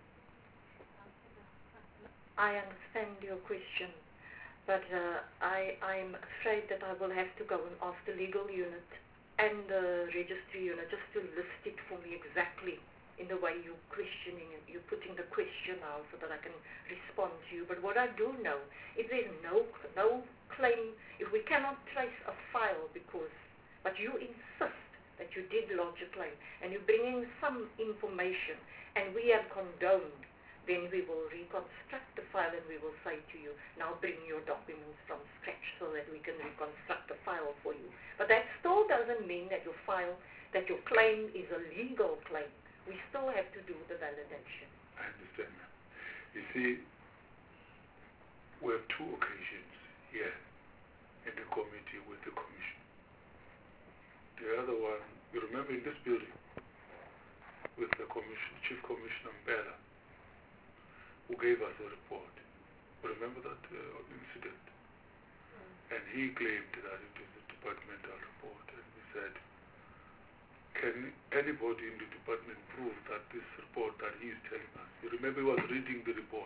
I understand your question, but uh, I, I'm afraid that I will have to go and ask the legal unit and the registry unit just to list it for me exactly in the way you're questioning it, you're putting the question out so that I can respond to you. But what I do know, if there's no, no claim, if we cannot trace a file because, but you insist that you did lodge a claim and you're bringing some information and we have condoned, then we will reconstruct the file and we will say to you, now bring your documents from scratch so that we can reconstruct the file for you. But that still doesn't mean that your file, that your claim is a legal claim. We still have to do the validation. I understand, ma'am. You see, we have two occasions here in the committee with the commission. The other one, you remember in this building, with the commission, Chief Commissioner Mbela, who gave us a report. Remember that uh, incident? Mm. And he claimed that it was a departmental report, and we said, can anybody in the department prove that this report that he is telling us, you remember he was reading the report,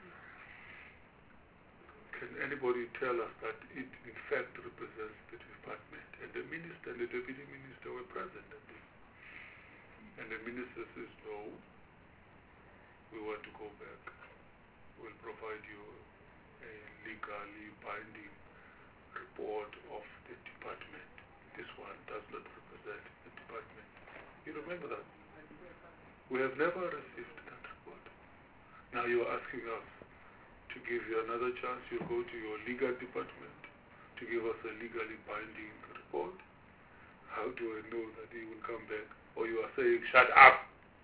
can anybody tell us that it in fact represents the department? And the minister and the deputy minister were present at this. And the minister says, no, we want to go back. We'll provide you a legally binding report of the department. This one does not represent the department. You remember that? We have never received that report. Now you're asking us to give you another chance. You'll go to your legal department to give us a legally binding report. How do I know that he will come back? Or you are saying, shut up.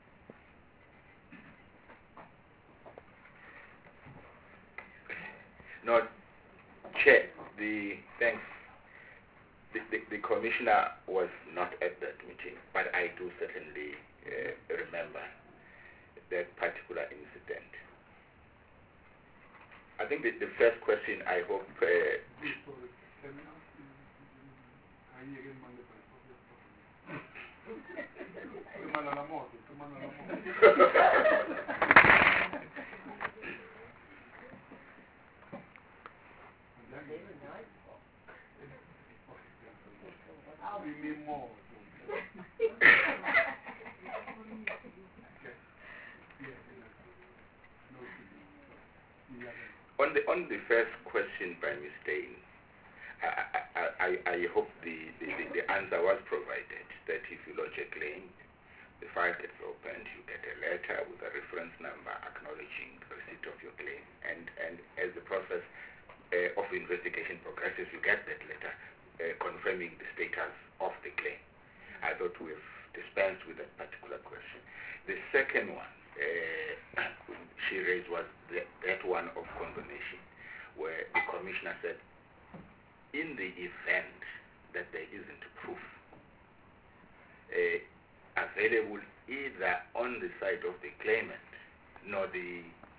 No, Chair, the, thanks. The, the, the commissioner was not at that meeting, but I do certainly uh, remember that particular incident. I think the, the first question, I hope... Uh, On the on the first question by Miz Dane, I, I, I, I hope the, the, the answer was provided that if you lodge a claim, the file gets opened, you get a letter with a reference number acknowledging receipt of your claim, and, and as the process uh, of investigation progresses, you get that letter uh, confirming the status of the claim. I thought we've dispensed with that particular question. The second one uh, she raised was the, that one of condonation, where the commissioner said, in the event that there isn't proof uh, available either on the side of the claimant nor the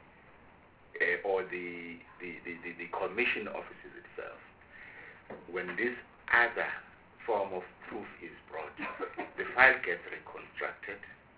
uh, or the the, the, the the commission offices itself, when this other form of proof is brought, the file gets reconstructed,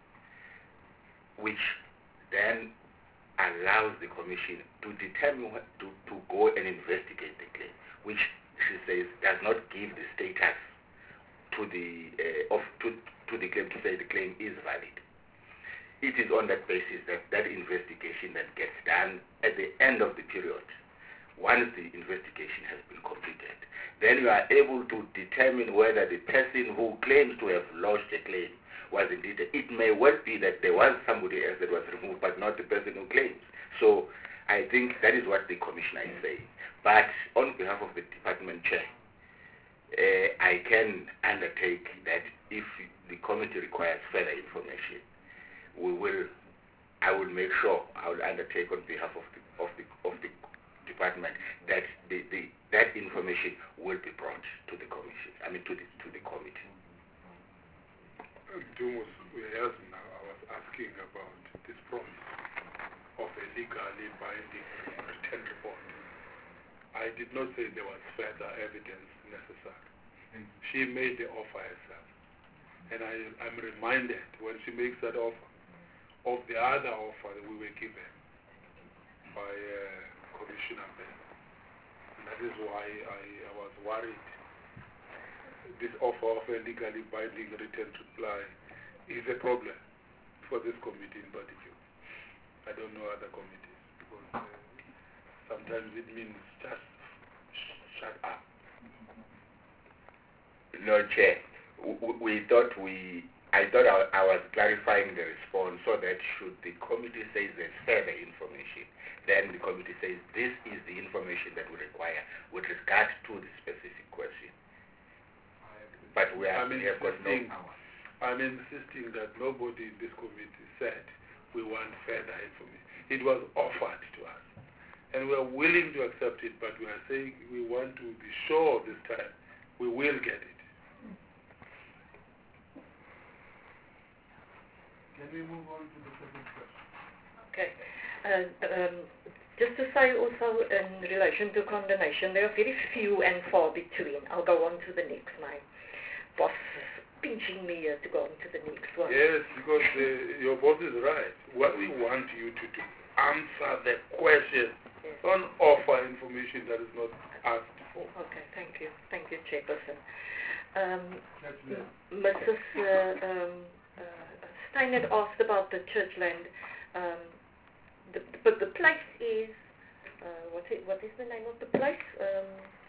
which then allows the commission to determine what, to, to go and investigate the claim, which she says does not give the status to the uh, of to, to the claim to say the claim is valid. It is on that basis that that investigation that gets done at the end of the period. Once the investigation has been completed, then you are able to determine whether the person who claims to have lodged a claim was indeed. It may well be that there was somebody else that was removed, but not the person who claims. So I think that is what the commissioner is saying. But on behalf of the department chair, uh, I can undertake that if the committee requires further information, we will. I will make sure I will undertake on behalf of the of the of the department that the, the that information will be brought to the commission. I mean to the to the committee. Dumus, we asked now, I was asking about this promise of a legally binding written report. I did not say there was further evidence necessary. She made the offer herself. And I am reminded when she makes that offer of the other offer that we were given by uh, Commissioner Ben. And that is why I, I was worried. This offer of a legally binding written reply is a problem for this committee in particular. I don't know other committees because uh, sometimes it means just sh shut up. No, Chair. W we thought we, I thought I, I was clarifying the response so that should the committee say there's further information, then the committee says this is the information that we require with regard to the specific question. But we, are, we have got no power. I'm insisting that nobody in this committee said we want further information. It was offered to us. And we are willing to accept it, but we are saying we want to be sure this time we will get it. Can we move on to the second question? Okay. Uh, um, just to say also in relation to condemnation, there are very few and far between. I'll go on to the next now. Boss is pinching me here to go on to the next one. Yes, because uh, your boss is right. What we want you to do, answer the question. Yes. Don't offer information that is not asked for. Okay, thank you. Thank you, Chairperson. Um, Missus Uh, um, uh, Stein had asked about the church land. Um, the, but the place is, uh, what's it, what is the name of the place? Um,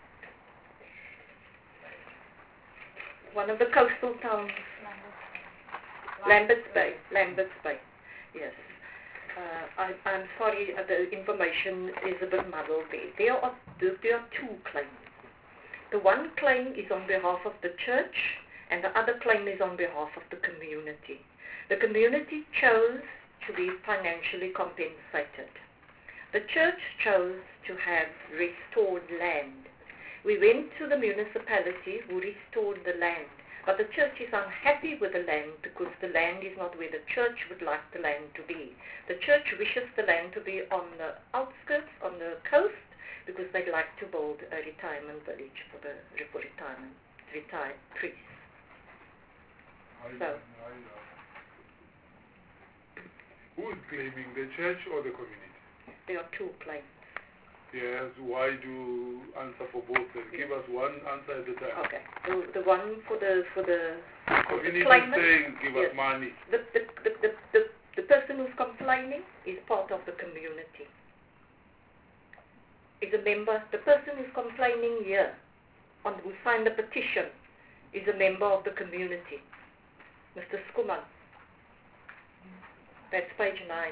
one of the coastal towns. Lambert's Bay. Lambert's Bay, yes. Uh, I, I'm sorry, uh, the information is a bit muddled there. There are, there are two claims. The one claim is on behalf of the church, and the other claim is on behalf of the community. The community chose to be financially compensated. The church chose to have restored land. We went to the municipality who restored the land, but the church is unhappy with the land because the land is not where the church would like the land to be. The church wishes the land to be on the outskirts, on the coast, because they'd like to build a retirement village for the for retirement retired priests. I, So, I, uh, who is claiming, the church or the community? there are two claims. Yes, why do you answer for both? Uh, give us one answer at a time. Okay. The, the one for the for the, for the Community claimant, saying give yes. us money. The, the, the, the, the, the person who's complaining is part of the community. Is a member, the person who's complaining here, on who signed the petition, is a member of the community. Mister Skuman. That's page nine.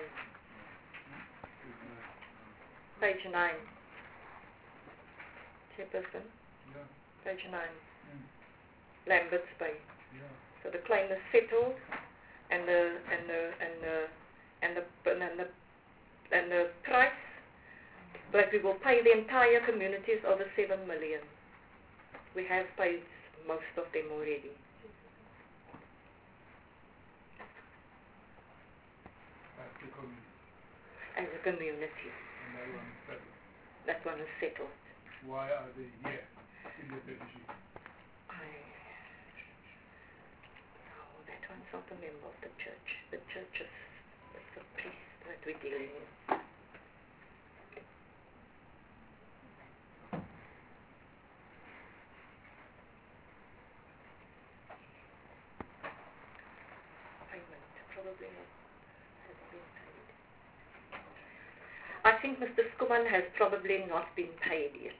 Page nine. Chairperson. Yeah. Page nine. Mm. Lambert's Bay. Yeah. So the claim is settled, and the and the and the and the and the and the price, but we will pay the entire community is over seven million. We have paid most of them already. As the community. As a community. And that one is settled. That one is settled. Why are they here in the petition? I, no, that one's not a member of the church. The church is, is the priest that we're dealing with. Payment probably not, has been paid. I think Mister Skuman has probably not been paid yet.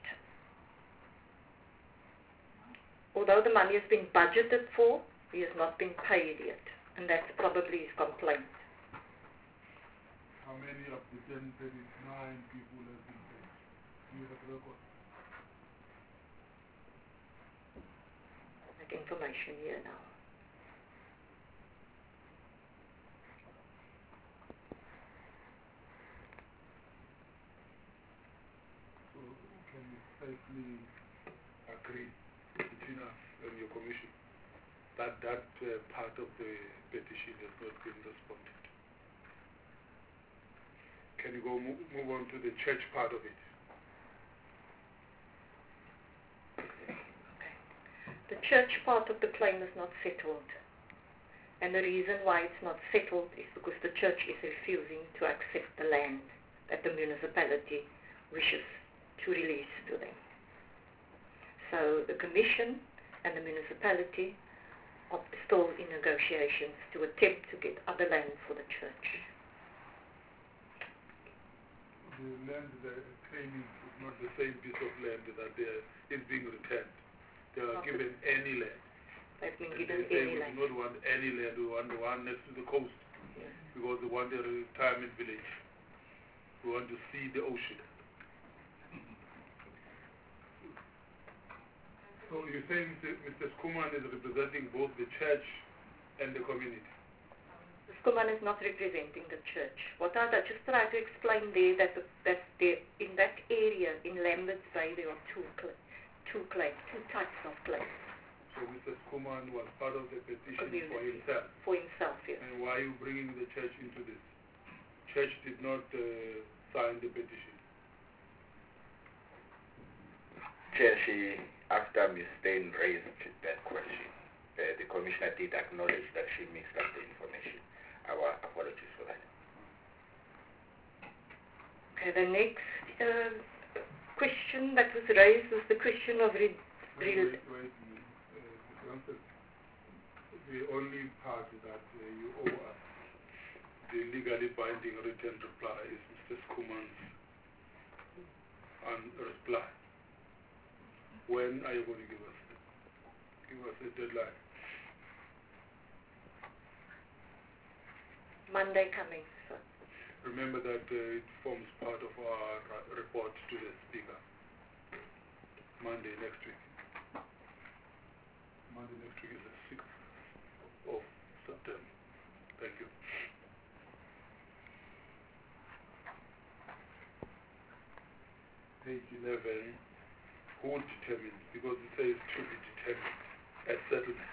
Although the money has been budgeted for, he has not been paid yet, and that's probably his complaint. How many of the ten thirty-nine people have been paid? Do you have record? That information here now. So can you safely agree between us and your commission that that uh, part of the petition has not been responded to? can you go move, move on to the church part of it? The church part of the claim is not settled. And the reason why it's not settled is because the church is refusing to accept the land that the municipality wishes to release to them. So the commission and the municipality are still in negotiations to attempt to get other land for the church. The land they're claiming is not the same piece of land that is being returned. They are Not given any land. They've been And given they say any we land. do not want any land, we want the one next to the coast. Yes. Because they want a retirement village. We want to see the ocean. So you're saying Mister Skuman is representing both the church and the community? The Skuman is not representing the church. What I just try to explain there that, the, that there, in that area, in Lambert's Bay, there are two, cl two claims, two types of claims. So Mister Skuman was part of the petition Community. for himself. For himself, yes. And why are you bringing the church into this? Church did not uh, sign the petition. Chair, she, after Miz Stein raised that question, uh, the Commissioner did acknowledge that she mixed up the information. Our apologies for that. Okay, the next uh, question that was raised was the question of re Wait, re wait, wait. Uh, the only part that uh, you owe us, the legally binding written reply, is Mister Skuman's um, reply. When are you going to give us give us a deadline? Monday coming, sir. Remember that uh, it forms part of our uh, report to the Speaker. Monday next week. Monday next week is the sixth of September. Thank you. Page eleven. Who determines? Because it says to be determined at settlement.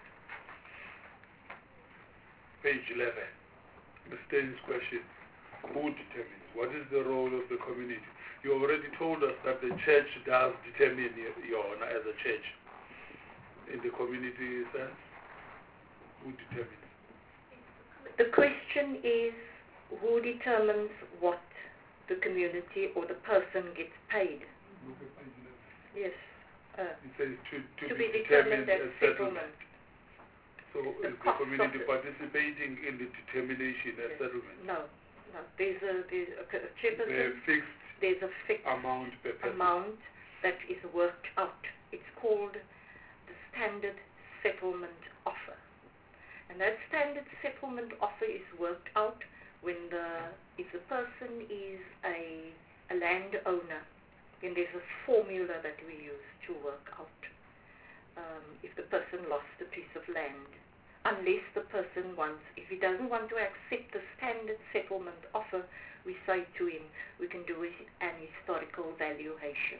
Page eleven. Mister Steyn's question. Who determines? What is the role of the community? You already told us that the church does determine your honor as a church. In the community sense, who determines? The question is who determines what the community or the person gets paid? Look at page eleven. Yes. Uh, It says to, to, to be, be determined, determined as as settlement. settlement. So The is the cost of community it. participating in the determination as Yes. settlement? No, no. There's a, there's a, a chairperson, The fixed there's a fixed amount per person. amount that is worked out. It's called the standard settlement offer. And that standard settlement offer is worked out when the, if the person is a, a landowner, then there's a formula that we use to work out um, if the person lost a piece of land. Unless the person wants, if he doesn't want to accept the standard settlement offer, we say to him, we can do an historical valuation.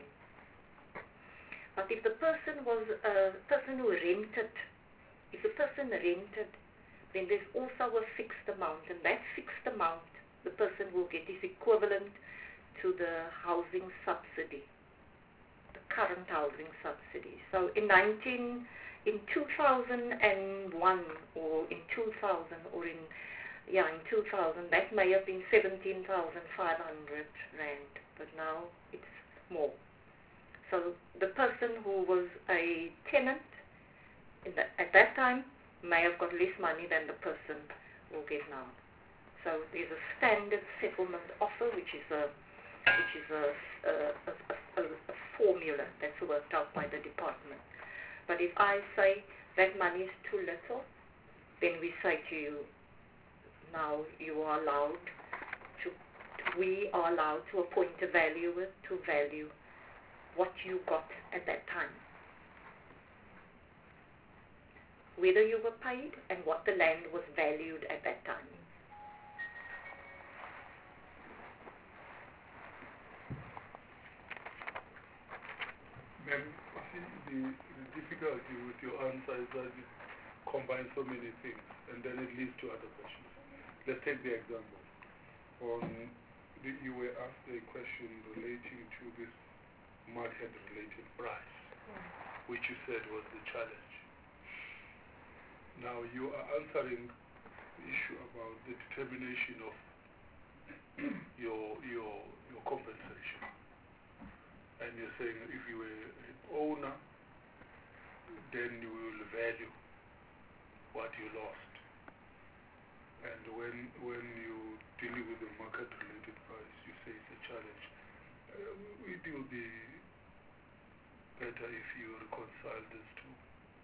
But if the person was a person who rented, if the person rented, then there's also a fixed amount, and that fixed amount the person will get is equivalent to the housing subsidy, the current housing subsidy. So in nineteen, in two thousand one, or in two thousand, or in yeah, in two thousand, that may have been seventeen thousand five hundred rand, but now it's more. So the person who was a tenant in the, at that time may have got less money than the person will get now. So there's a standard settlement offer, which is a which is a, a, a, a, a formula that's worked out by the department. But if I say that money is too little, then we say to you, now you are allowed to, we are allowed to appoint a valuer to value what you got at that time. Whether you were paid and what the land was valued at that time. Ma'am, you see, the, the difficulty with your answer is that it combines so many things, and then it leads to other questions. Let's take the example. On the, you were asked a question relating to this market-related price, mm. which you said was the challenge. Now you are answering the issue about the determination of your your your compensation, and you're saying if you were an owner, then you will value what you lost. And when when you deal with the market-related price, you say it's a challenge. Uh, it will be better if you reconcile these two.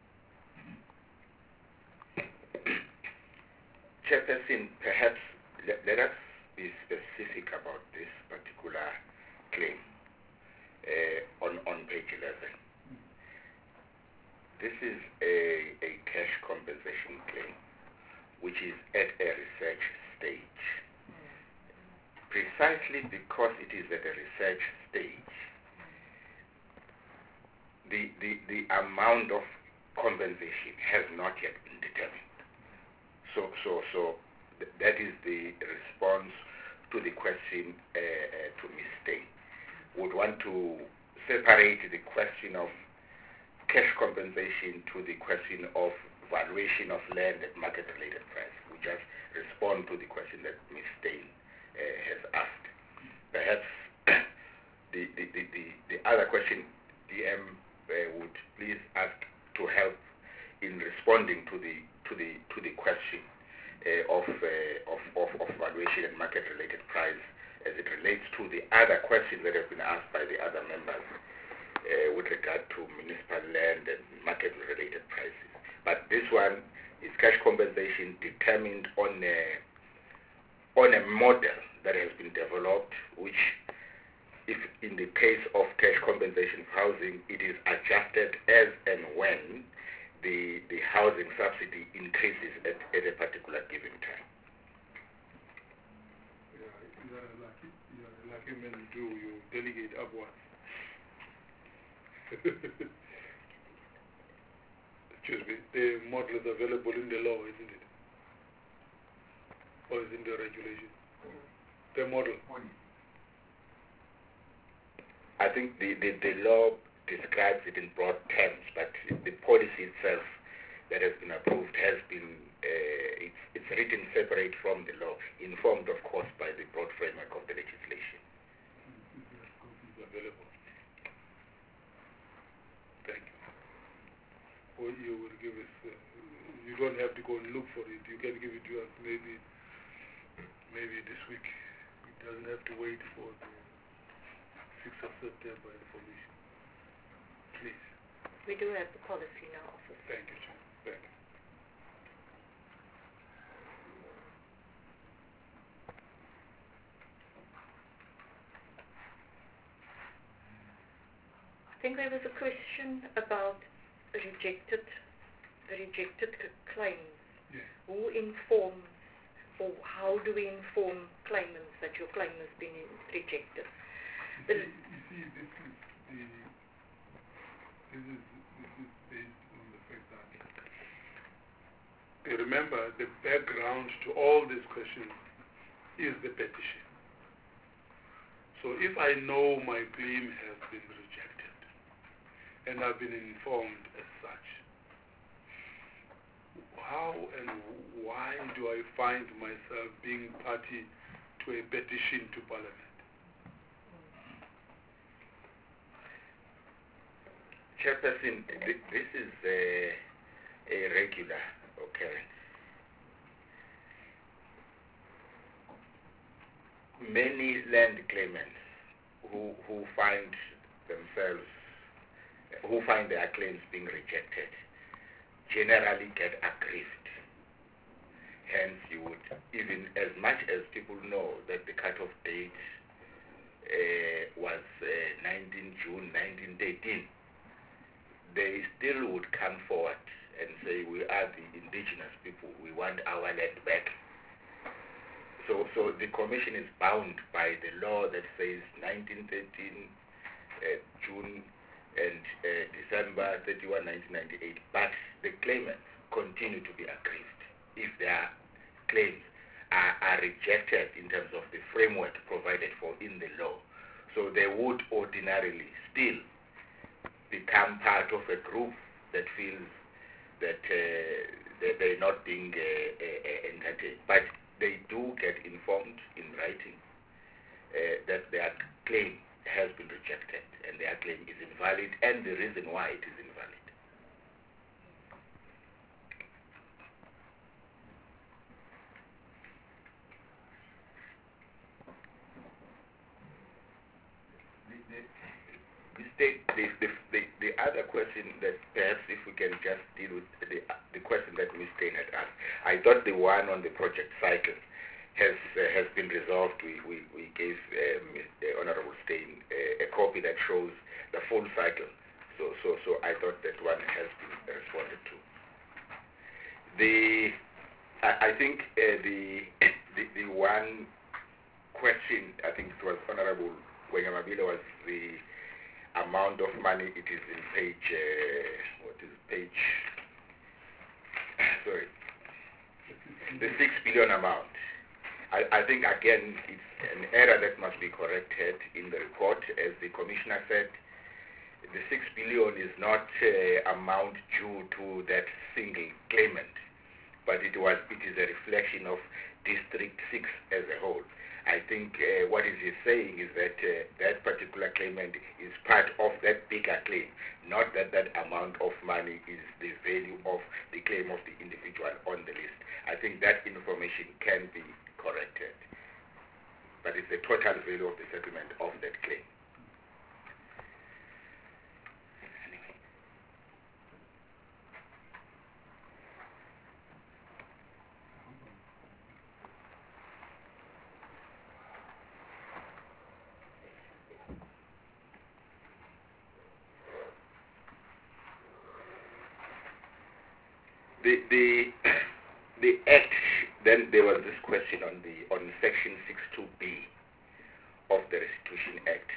Chairperson, perhaps let, let us be specific about this particular claim uh, on, on page eleven. Mm. This is a, a cash compensation claim which is at a research stage. Mm. Precisely because it is at a research stage, the, the, the amount of compensation has not yet been determined. So, so, so th that is the response to the question uh, uh, to Miz Steyn. Would want to separate the question of cash compensation to the question of valuation of land at market-related price. We just respond to the question that Miz Steyn uh, has asked. Perhaps the, the, the, the, the other question, D M uh, would please ask to help in responding to the to the to the question uh, of, uh, of of of valuation and market-related price as it relates to the other questions that have been asked by the other members uh, with regard to municipal land and market-related prices. But this one is cash compensation determined on a on a model that has been developed, which, if in the case of cash compensation for housing, it is adjusted as and when the, the housing subsidy increases at, at a particular given time. Yeah, you are lucky. You are lucky men do. You delegate upwards. Excuse me. The model is available in the law, isn't it? Or is it in the regulation? Mm-hmm. The model. I think the, the, the law describes it in broad terms, but the policy itself that has been approved has been, uh, it's, it's written separate from the law, informed, of course, by the broad framework of the legislation. It's available. Thank you. Or you will give us, uh, you don't have to go and look for it. You can give it to us maybe, maybe this week. It doesn't have to wait for the sixth of September information. Please. We do have the policy in our office. Thank you, Chair. Thank you. I think there was a question about rejected, rejected claims. Yes. Who informs, or how do we inform claimants that your claim has been rejected? You see, you see, this is the this is this is based on the fact that you remember the background to all these questions is the petition. So if I know my claim has been rejected and I've been informed as such, how and why do I find myself being party to a petition to Parliament? Chairperson, this is a, a regular occurrence. Many land claimants who, who find themselves, who find their claims being rejected, generally get aggrieved. Hence, you would, even as much as people know that the cut-off date uh, was uh, nineteenth June nineteen eighteen, they still would come forward and say, we are the indigenous people, we want our land back. So, so the Commission is bound by the law that says nineteen thirteen, uh, June and uh, December thirty-first, nineteen ninety-eight, but the claimants continue to be aggrieved if their claims are, are rejected in terms of the framework provided for in the law. So they would ordinarily still become part of a group that feels that uh, they, they're not being uh, uh, entertained. But they do get informed in writing uh, that their claim has been rejected and their claim is invalid and the reason why it is invalid. The, the, the, the, the other question that perhaps if we can just deal with the, the question that Miz Steyn had asked, I thought the one on the project cycle has uh, has been resolved. We, we, we gave um, the Honorable Steyn uh, a copy that shows the full cycle. So, so, so I thought that one has been responded to. The, I, I think uh, the, the, the one question, I think it was Honorable Wengamabila, was the amount of money. It is in page, uh, what is page, sorry, the six billion amount. I, I think again it's an error that must be corrected in the report. As the Commissioner said, the six billion is not uh, amount due to that single claimant, but it was, it is a reflection of District six as a whole. I think uh, what is he saying is that uh, that particular claimant is part of that bigger claim, not that that amount of money is the value of the claim of the individual on the list. I think that information can be corrected, but it's the total value of the settlement of that claim. The, the, the Act, then there was this question on the on Section six two B of the Restitution Act.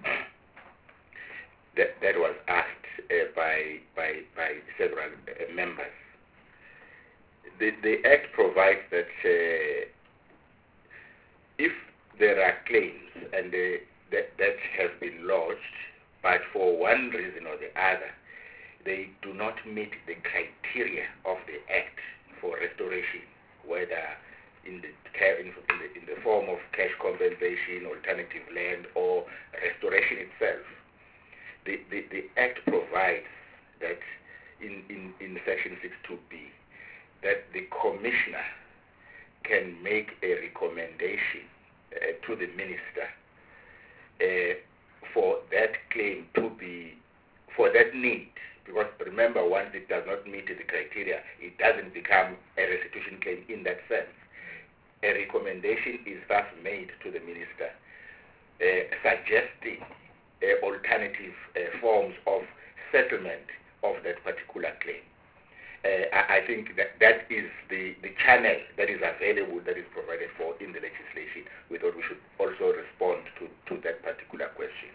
That, that was asked uh, by, by, by several uh, members. The, the Act provides that uh, if there are claims and uh, that, that have been lodged, but for one reason or the other, they do not meet the criteria of the Act for restoration, whether in the, in the, in the form of cash compensation, alternative land, or restoration itself. The, the, the Act provides that in, in, in Section six two B that the Commissioner can make a recommendation uh, to the Minister uh, for that claim to be, for that need. Because remember, once it does not meet the criteria, it doesn't become a restitution claim in that sense. A recommendation is thus made to the Minister uh, suggesting uh, alternative uh, forms of settlement of that particular claim. Uh, I, I think that that is the, the channel that is available, that is provided for in the legislation. We thought we should also respond to, to that particular question.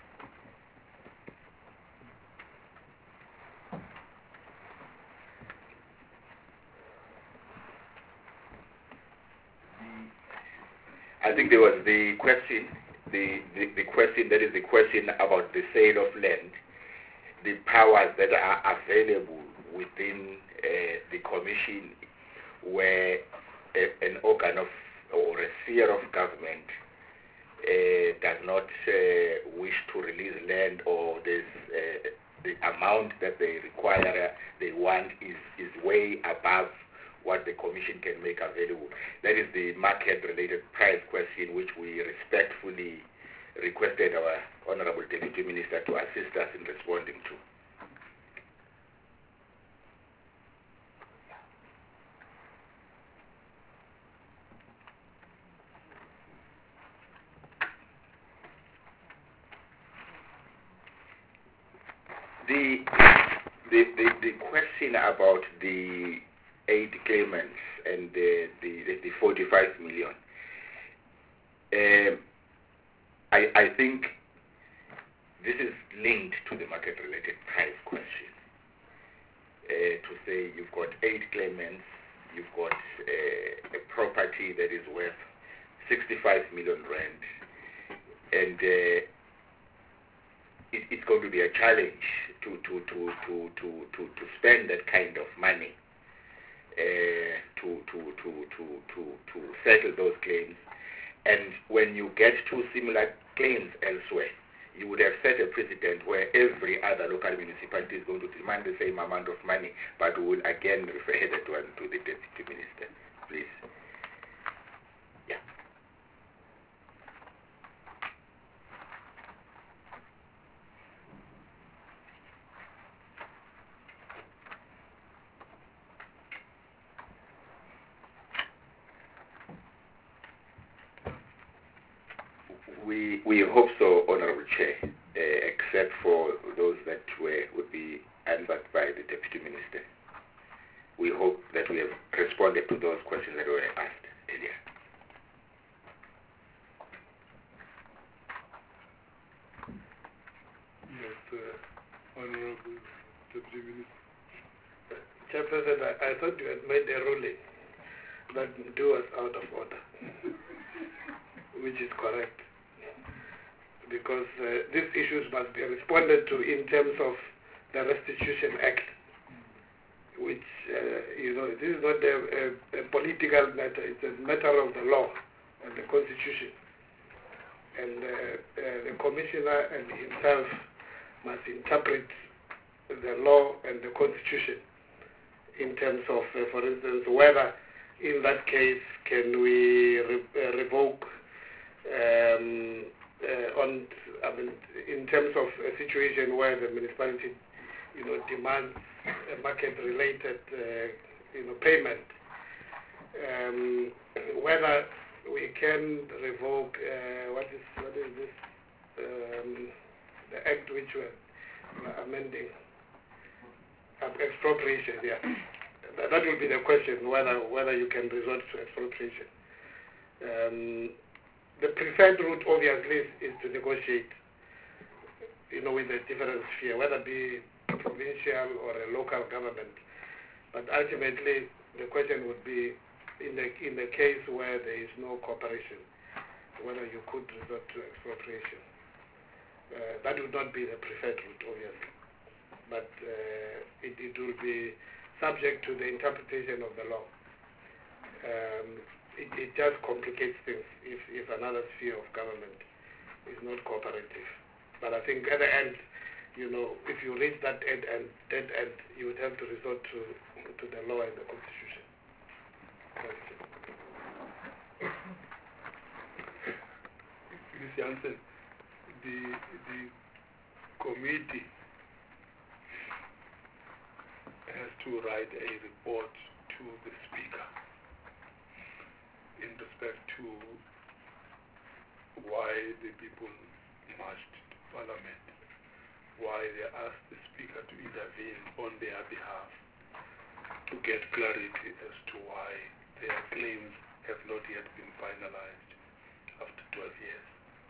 I think there was the question, the, the, the question that is the question about the sale of land, the powers that are available within uh, the Commission where a, an organ of or a sphere of government uh, does not uh, wish to release land, or there's uh, the amount that they require, uh, they want is, is way above what the Commission can make available. That is the market-related price question, which we respectfully requested our Honorable Deputy Minister to assist us in responding to. The, the, the, the question about the eight claimants and the, the, the forty-five million, um, I, I think this is linked to the market-related price question. Uh, to say you've got eight claimants you've got uh, a property that is worth sixty-five million rand, and uh, it, it's going to be a challenge to to to to to to, to spend that kind of money uh, to, to to to to to settle those claims. And when you get two similar claims elsewhere, you would have set a precedent where every other local municipality is going to demand the same amount of money, but will again refer that one to the deputy minister. Please. Yeah. We, we hope so, Honorable Chair, uh, except for those that were, would be answered by the Deputy Minister. We hope that we have responded to those questions that were asked earlier. Yes, uh, Honorable Deputy Minister. Chairperson, I, I thought you had made a ruling that do was out of order, which is correct. Because uh, these issues must be responded to in terms of the Restitution Act, which, uh, you know, this is not a, a, a political matter, it's a matter of the law and the Constitution. And uh, uh, the Commissioner and himself must interpret the law and the Constitution in terms of, uh, for instance, whether in that case can we re uh, revoke um, Uh, on, I mean, in terms of a situation where the municipality, you know, demands a market-related, uh, you know, payment, um, whether we can revoke uh, what is what is this um, the act which we're amending, uh, expropriation. Yeah, that, that will be the question, whether whether you can resort to expropriation. Um, The preferred route, obviously, is to negotiate, you know, with a different sphere, whether it be a provincial or a local government. But ultimately, the question would be, in the in the case where there is no cooperation, whether you could resort to expropriation. Uh, that would not be the preferred route, obviously, but uh, it, it will be subject to the interpretation of the law. Um, It, it just complicates things if, if another sphere of government is not cooperative. But I think at the end, you know, if you reach that dead end, dead end, you would have to resort to, to the law and the Constitution. Miz Jansen, the, the committee has to write a report to the Speaker in respect to why the people marched to Parliament, why they asked the Speaker to intervene on their behalf to get clarity as to why their claims have not yet been finalized after twelve years.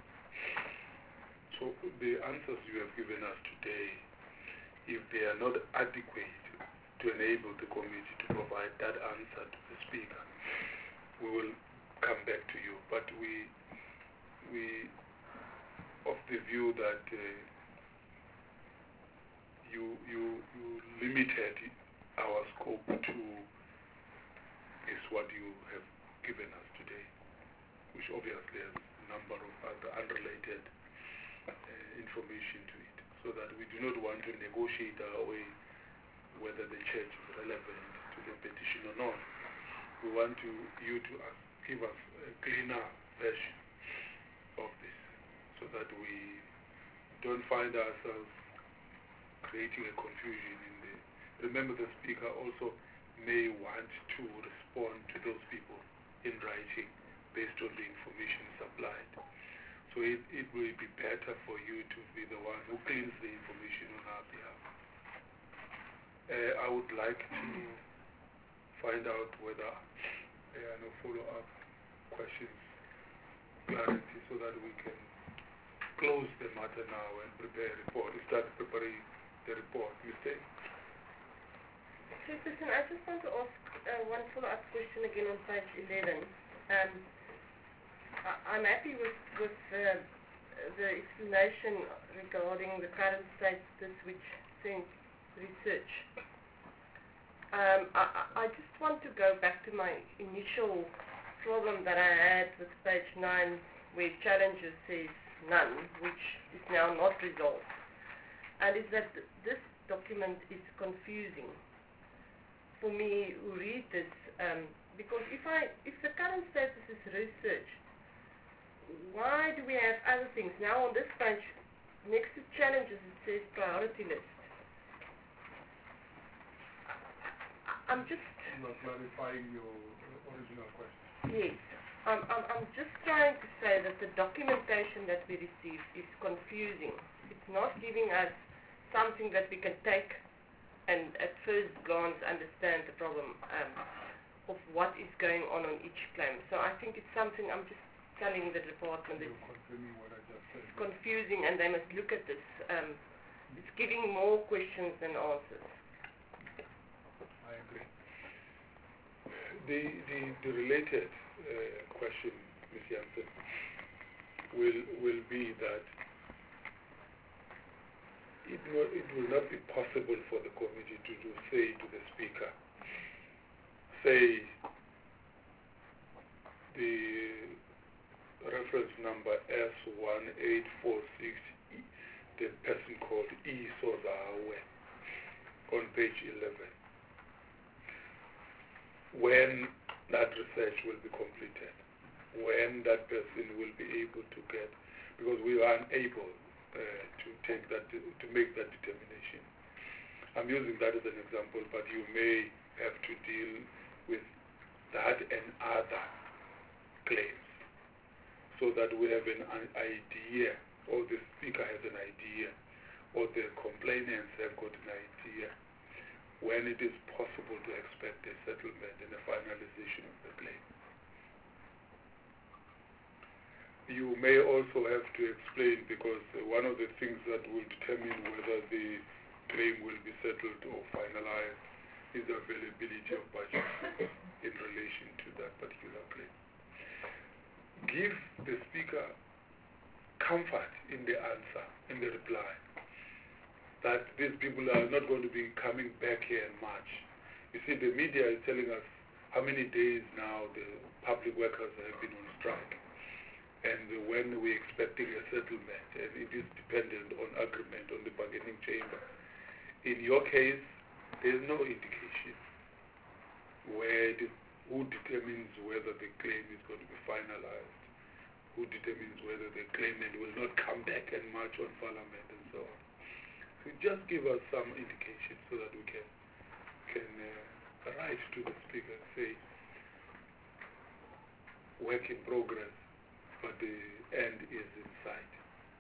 So the answers you have given us today, if they are not adequate to enable the committee to provide that answer to the Speaker, we will come back to you, but we we of the view that uh, you you you limited our scope to is what you have given us today, which obviously has a number of other unrelated uh, information to it, so that we do not want to negotiate our way whether the church is relevant to the petition or not. We want to, you to uh, give us a cleaner version of this, so that we don't find ourselves creating a confusion in the... Remember, the Speaker also may want to respond to those people in writing based on the information supplied. So it, it will be better for you to be the one who cleans the information on our behalf. Uh, I would like to find out whether there are no follow-up questions, clarity, so that we can close the matter now and prepare a report. Start preparing the report. Mister Chairperson, I just want to ask uh, one follow-up question again on page eleven. Um, I, I'm happy with, with uh, the explanation regarding the current status which sent research. Um, I, I I just want to go back to my initial problem that I had with page nine, where challenges says none, which is now not resolved. And is that th this document is confusing for me who read this, um, because if I if the current status is research, why do we have other things? Now on this page, next to challenges, it says priority list. I, I'm just... You are clarifying your original question. Yes. I'm, I'm, I'm just trying to say that the documentation that we receive is confusing. It's not giving us something that we can take and at first glance understand the problem um, of what is going on on each claim. So I think it's something I'm just telling the department You're it's confirming what I just said. confusing and they must look at this. Um, it's giving more questions than answers. I agree. The, the, the related uh, question, Miz Jansen, will, will be that it, no, it will not be possible for the committee to do, say to the Speaker, say the reference number S one eight four six, the person called E. Sozawe on page eleven. When that research will be completed, when that person will be able to get, because we are unable uh, to take that, to make that determination. I'm using that as an example, but you may have to deal with that and other claims, so that we have an, an idea, or the speaker has an idea, or the complainants have got an idea, when it is possible to expect a settlement and a finalization of the claim. You may also have to explain, because one of the things that will determine whether the claim will be settled or finalized is the availability of budget in relation to that particular claim. Give the speaker comfort in the answer, in the reply, that these people are not going to be coming back here in March. You see, the media is telling us how many days now the public workers have been on strike, and when we're expecting a settlement, and it is dependent on agreement on the bargaining chamber. In your case, there's no indication where it is, who determines whether the claim is going to be finalized, who determines whether the claimant will not come back and march on Parliament and so on. So just give us some indication so that we can, can uh, write to the Speaker and say, work in progress, but the end is in sight.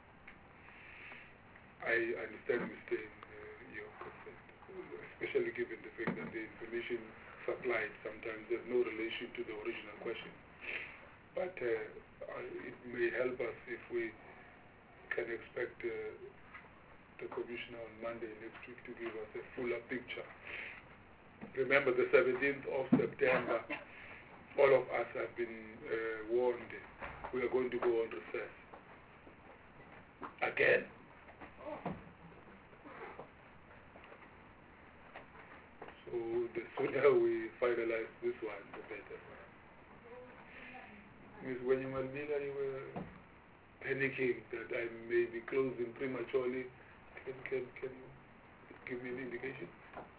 I understand, Mister Uh, your concern, especially given the fact that the information supplied sometimes there's no relation to the original question. But uh, it may help us if we can expect uh, the Commissioner on Monday next week to give us a fuller picture. Remember, the seventeenth of September, all of us have been uh, warned we are going to go on recess. Again? So the sooner we finalize this one, the better. Miz Wenyamalmila, you were panicking that I may be closing prematurely. Can, can, can you give me an indication?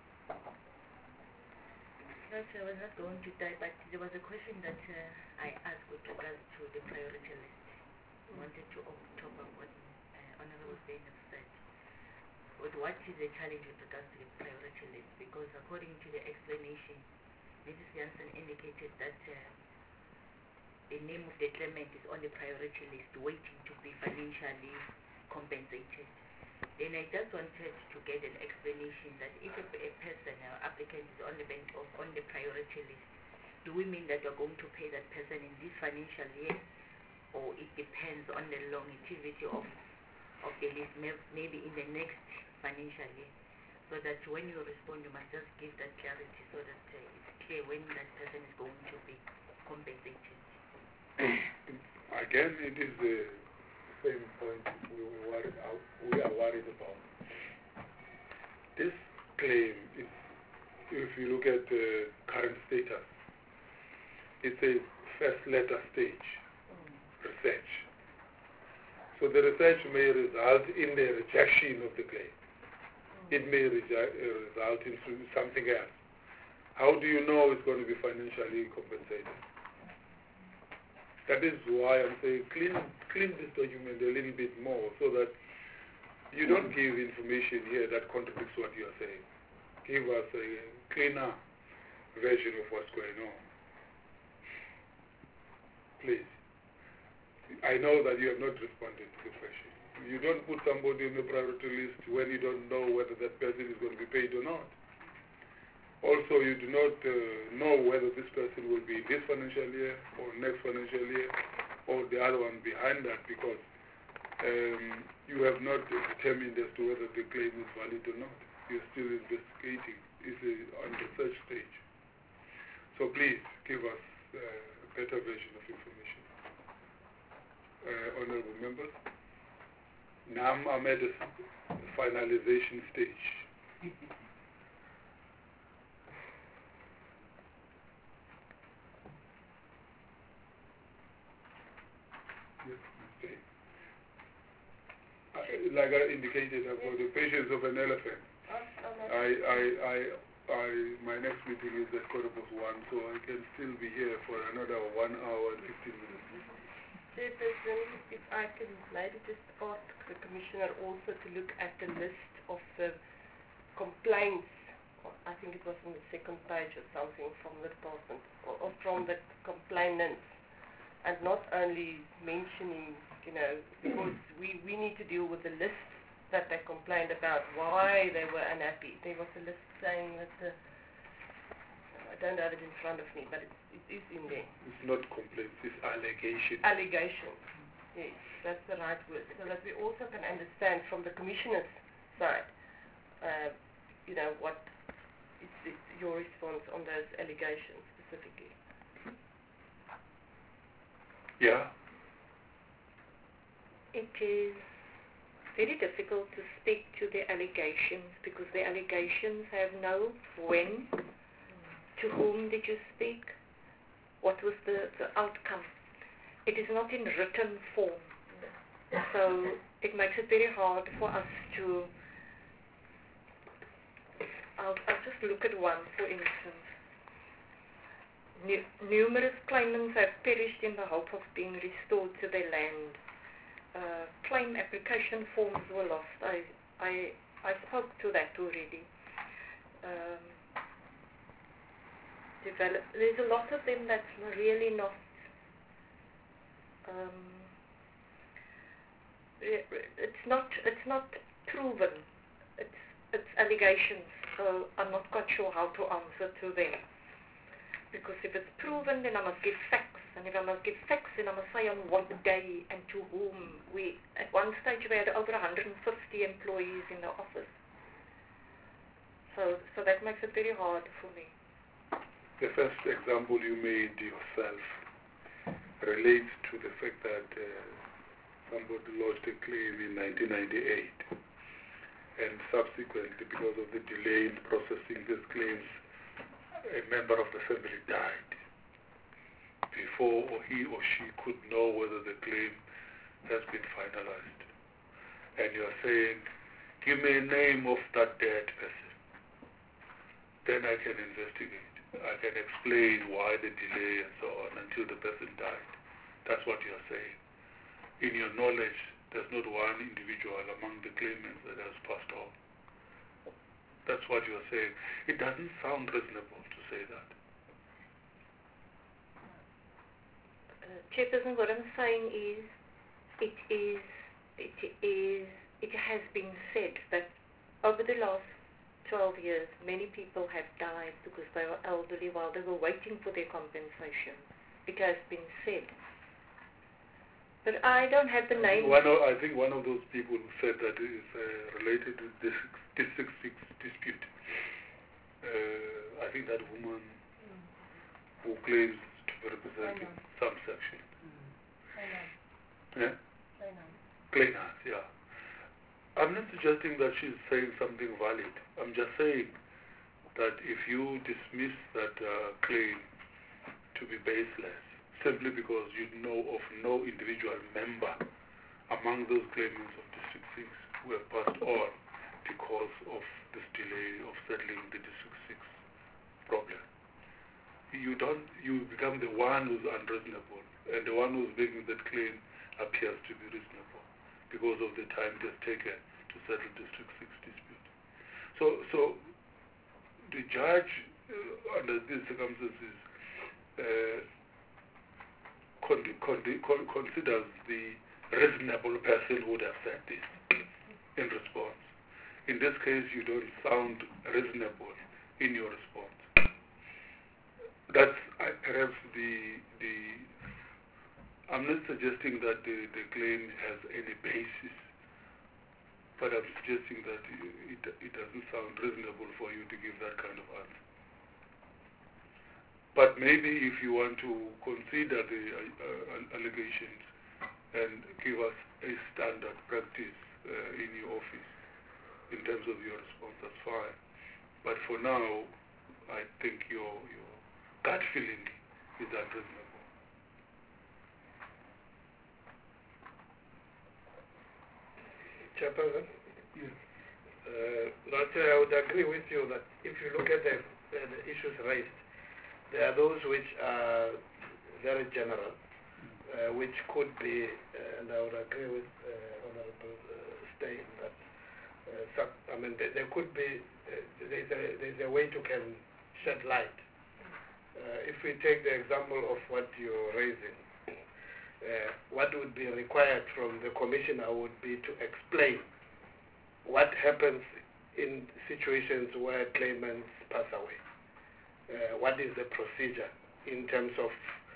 No, sir, I was not going to die, but there was a question that uh, I asked with regards to the priority list. I wanted to talk about what uh, Honorable Zainab said. With what is the challenge with regards to the priority list? Because according to the explanation, Missus Jansen indicated that uh, the name of the claimant is on the priority list, waiting to be financially compensated. Then I just wanted to get an explanation that if a, a person or applicant is on the bench of on the priority list, do we mean that we're going to pay that person in this financial year, or it depends on the longevity of of the list, maybe in the next financial year? So so that when you respond, you must just give that clarity so that uh, it's clear when that person is going to be compensated. Again, it is the same point we were worried, uh, we are worried about. This claim, is, if you look at the current status, it's a first letter stage research. So the research may result in the rejection of the claim. It may reja- uh, result in something else. How do you know it's going to be financially compensated? That is why I'm saying clean, clean this document a little bit more so that you don't give information here that contradicts what you are saying. Give us a cleaner version of what's going on. Please. I know that you have not responded to the question. You don't put somebody on the priority list when you don't know whether that person is going to be paid or not. Also, you do not uh, know whether this person will be this financial year or next financial year or the other one behind that, because um, you have not determined as to whether the claim is valid or not. You're still investigating. It's a, on the research stage. So please give us uh, a better version of information. Uh, honorable members, now I'm at the finalization stage. Yes, okay. I, like I indicated, I've got the patience of an elephant. I, I, I, I, my next meeting is at quarter past one, so I can still be here for another one hour and fifteen minutes. Chairperson, if I can maybe just ask the Commissioner also to look at the list of the complaints, I think it was on the second page or something from the department, or, or from the complainants, and not only mentioning, you know, because we, we need to deal with the list that they complained about, why they were unhappy. There was a list saying that the, I don't have it in front of me, but it's, it is in there. It's not complaints, it's allegations. Allegations, yes, that's the right word. So that we also can understand from the Commissioner's side, uh, you know, what is, is your response on those allegations specifically. Yeah. It is very difficult to speak to the allegations because the allegations have no when, to whom did you speak, what was the, the outcome. It is not in written form. So it makes it very hard for us to, I'll, I'll just look at one for instance. Nu- numerous claimants have perished in the hope of being restored to their land. Uh, claim application forms were lost. I, I, I spoke to that already. Um, develop, there's a lot of them that's really not um, it's not it's not proven. It's it's allegations. So I'm not quite sure how to answer to them. Because if it's proven, then I must give facts. And if I must give facts, then I must say on what day and to whom. We, at one stage, we had over one hundred fifty employees in the office. So, so that makes it very hard for me. The first example you made yourself relates to the fact that uh, somebody lodged a claim in nineteen ninety-eight. And subsequently, because of the delay in processing these claims, a member of the family died before he or she could know whether the claim has been finalized. And you're saying, give me a name of that dead person. Then I can investigate. I can explain why the delay and so on until the person died. That's what you're saying. In your knowledge, there's not one individual among the claimants that has passed on. That's what you're saying. It doesn't sound reasonable to say that. Uh, Chairperson, what I'm saying is, it is, it is, it has been said that over the last twelve years, many people have died because they were elderly while they were waiting for their compensation. It has been said. But I don't have the name. One of, I think one of those people said that it is uh, related to this District six dispute. Uh, I think that woman mm. who claims to be representing some section. Mm. Yeah? Kleinhans, yeah. I'm not suggesting that she's saying something valid. I'm just saying that if you dismiss that uh, claim to be baseless, simply because you know of no individual member among those claimants of District six who have passed on because of this delay of settling the District six problem. You don't, you become the one who's unreasonable, and the one who's making that claim appears to be reasonable because of the time it has taken to settle District six dispute. So, so the judge, uh, under these circumstances, uh, Con con con considers the reasonable person who would have said this in response. In this case, you don't sound reasonable in your response. That's uh, perhaps the the. I'm not suggesting that the, the claim has any basis, but I'm suggesting that it it doesn't sound reasonable for you to give that kind of answer. But maybe if you want to consider the uh, allegations and give us a standard practice uh, in your office in terms of your response, that's fine. But for now, I think your, your gut feeling is unreasonable. Chairperson? Yes. Uh, Naturally, I would agree with you that if you look at the, uh, the issues raised, there are those which are very general, uh, which could be, uh, and I would agree with uh, Honorable uh, Steyn that, uh, some, I mean, there, there could be, uh, there's, a, there's a way to can shed light. Uh, if we take the example of what you're raising, uh, what would be required from the Commissioner would be to explain what happens in situations where claimants pass away. Uh, what is the procedure in terms of,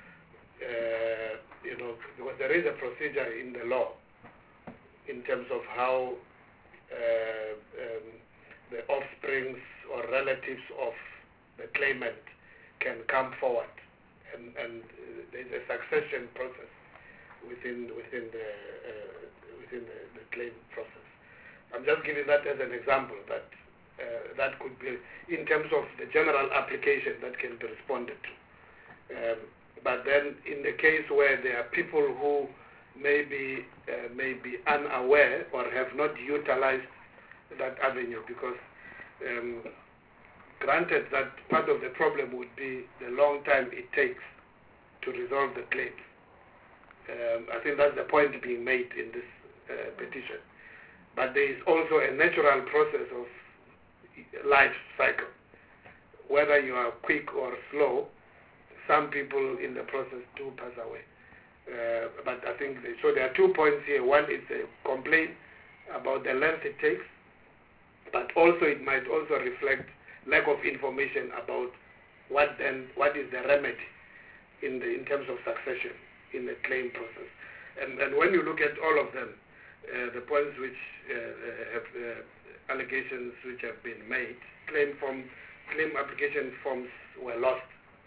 uh, you know, because there is a procedure in the law in terms of how uh, um, the offsprings or relatives of the claimant can come forward, and, and uh, there's a succession process within within the uh, within the, the claim process. I'm just giving that as an example that. Uh, that could be in terms of the general application that can be responded to. Um, but then in the case where there are people who may be, uh, may be unaware or have not utilized that avenue, because um, granted that part of the problem would be the long time it takes to resolve the claims. Um, I think that's the point being made in this uh, petition. But there is also a natural process of life cycle. Whether you are quick or slow, some people in the process do pass away. Uh, but I think, they, so there are two points here. One is a complaint about the length it takes, but also it might also reflect lack of information about what then, what is the remedy in, the, in terms of succession in the claim process. And, and when you look at all of them, uh, the points which uh, have uh, allegations which have been made, claim form, claim application forms were lost.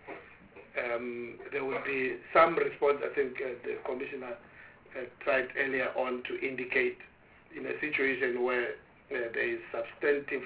Um, there would be some response. I think uh, the Commissioner uh, tried earlier on to indicate in a situation where uh, there is substantive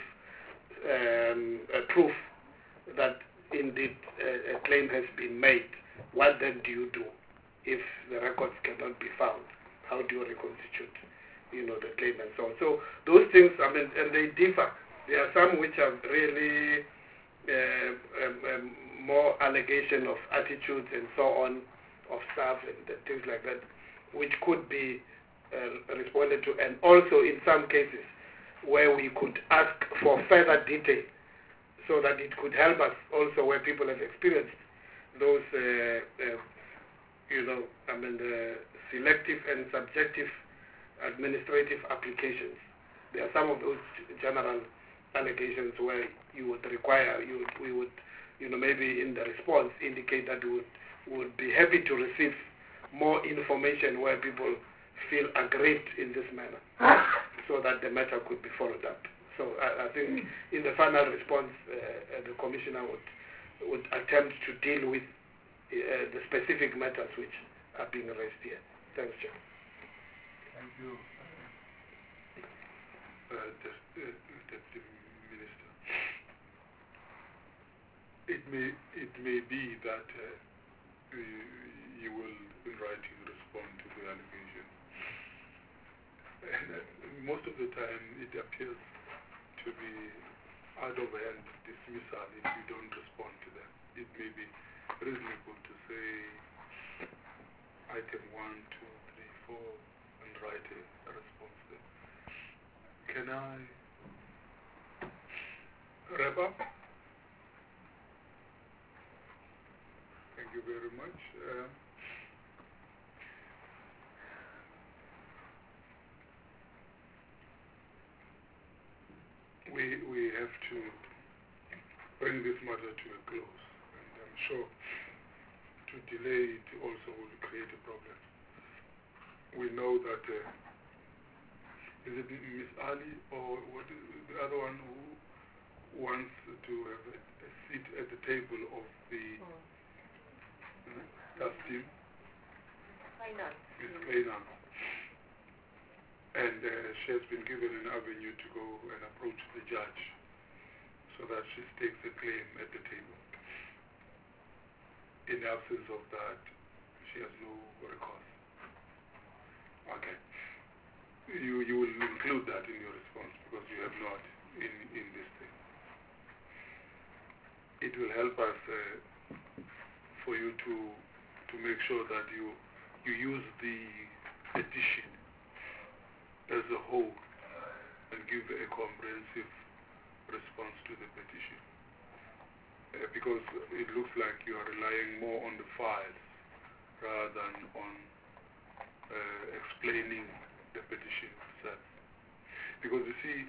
um, uh, proof that indeed uh, a claim has been made. What then do you do if the records cannot be found? How do you reconstitute, you know, the claim and so on? So those things, I mean, and they differ. There are some which are really uh, um, um, more allegation of attitudes and so on, of staff and things like that, which could be uh, responded to, and also in some cases where we could ask for further detail so that it could help us also where people have experienced those, uh, uh, you know, I mean, the selective and subjective administrative applications. There are some of those general allegations where you would require, you would, we would, you know, maybe in the response indicate that we would, would be happy to receive more information where people feel aggrieved in this manner, so that the matter could be followed up. So I, I think in the final response, uh, the Commissioner would, would attempt to deal with uh, the specific matters which are being raised here. Thanks, Chair. Thank you. Uh, Deputy Minister. It may, it may be that uh, you will, in writing, respond to the allegation. And uh, most of the time, it appears to be out of hand dismissal if you don't respond to them. It may be reasonable to say item one, two, three, four, and write a, a response there. Can I wrap up? Thank you very much. Uh, we we have to bring this matter to a close, and I'm sure to delay it also will create a problem. We know that uh, is it Miss Ali or what is the other one who wants to have a, a seat at the table of the oh. uh, task team? Finance. Miss Kleinans. And uh, she has been given an avenue to go and approach the judge so that she stakes a claim at the table. In absence of that, she has no recourse. Okay. You, you will include that in your response because you have not in, in this thing. It will help us uh, for you to, to make sure that you, you use the petition as a whole and give a comprehensive response to the petition. Uh, because it looks like you are relying more on the files rather than on uh, explaining the petition itself. Because you see,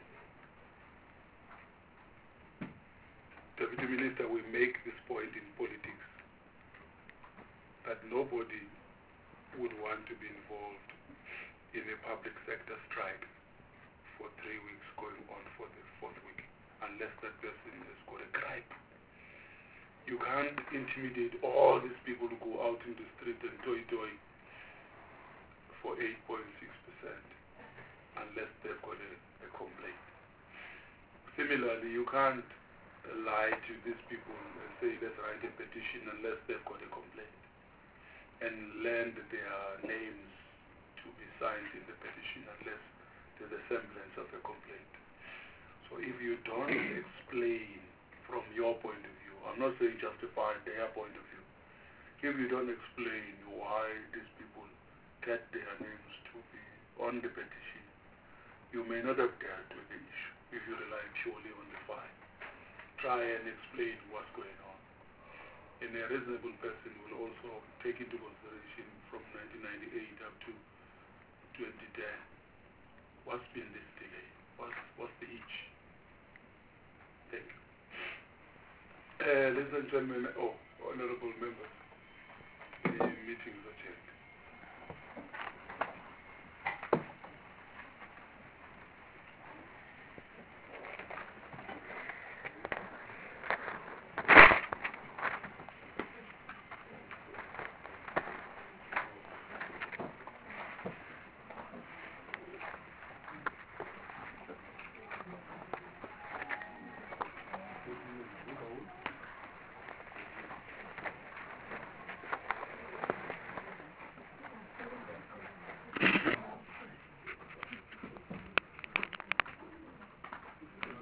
Deputy Minister, we make this point in politics that nobody would want to be involved in a public sector strike for three weeks going on for the fourth week, unless that person has got a gripe. You can't intimidate all these people who go out in the street and toy-toy for eight point six percent unless they've got a, a complaint. Similarly, you can't lie to these people and say, let's write a petition unless they've got a complaint and lend their names to be signed in the petition unless there's a semblance of a complaint. So if you don't explain from your point of view, I'm not saying justify their point of view, if you don't explain why these people get their names to be on the petition, you may not have dealt with the issue if you rely purely on the file. Try and explain what's going on. And a reasonable person will also take into consideration from nineteen ninety-eight up to twenty ten. What's been this delay? What's, what's the itch? Thank you. Uh, ladies and gentlemen, oh, honorable members, the meeting is adjourned.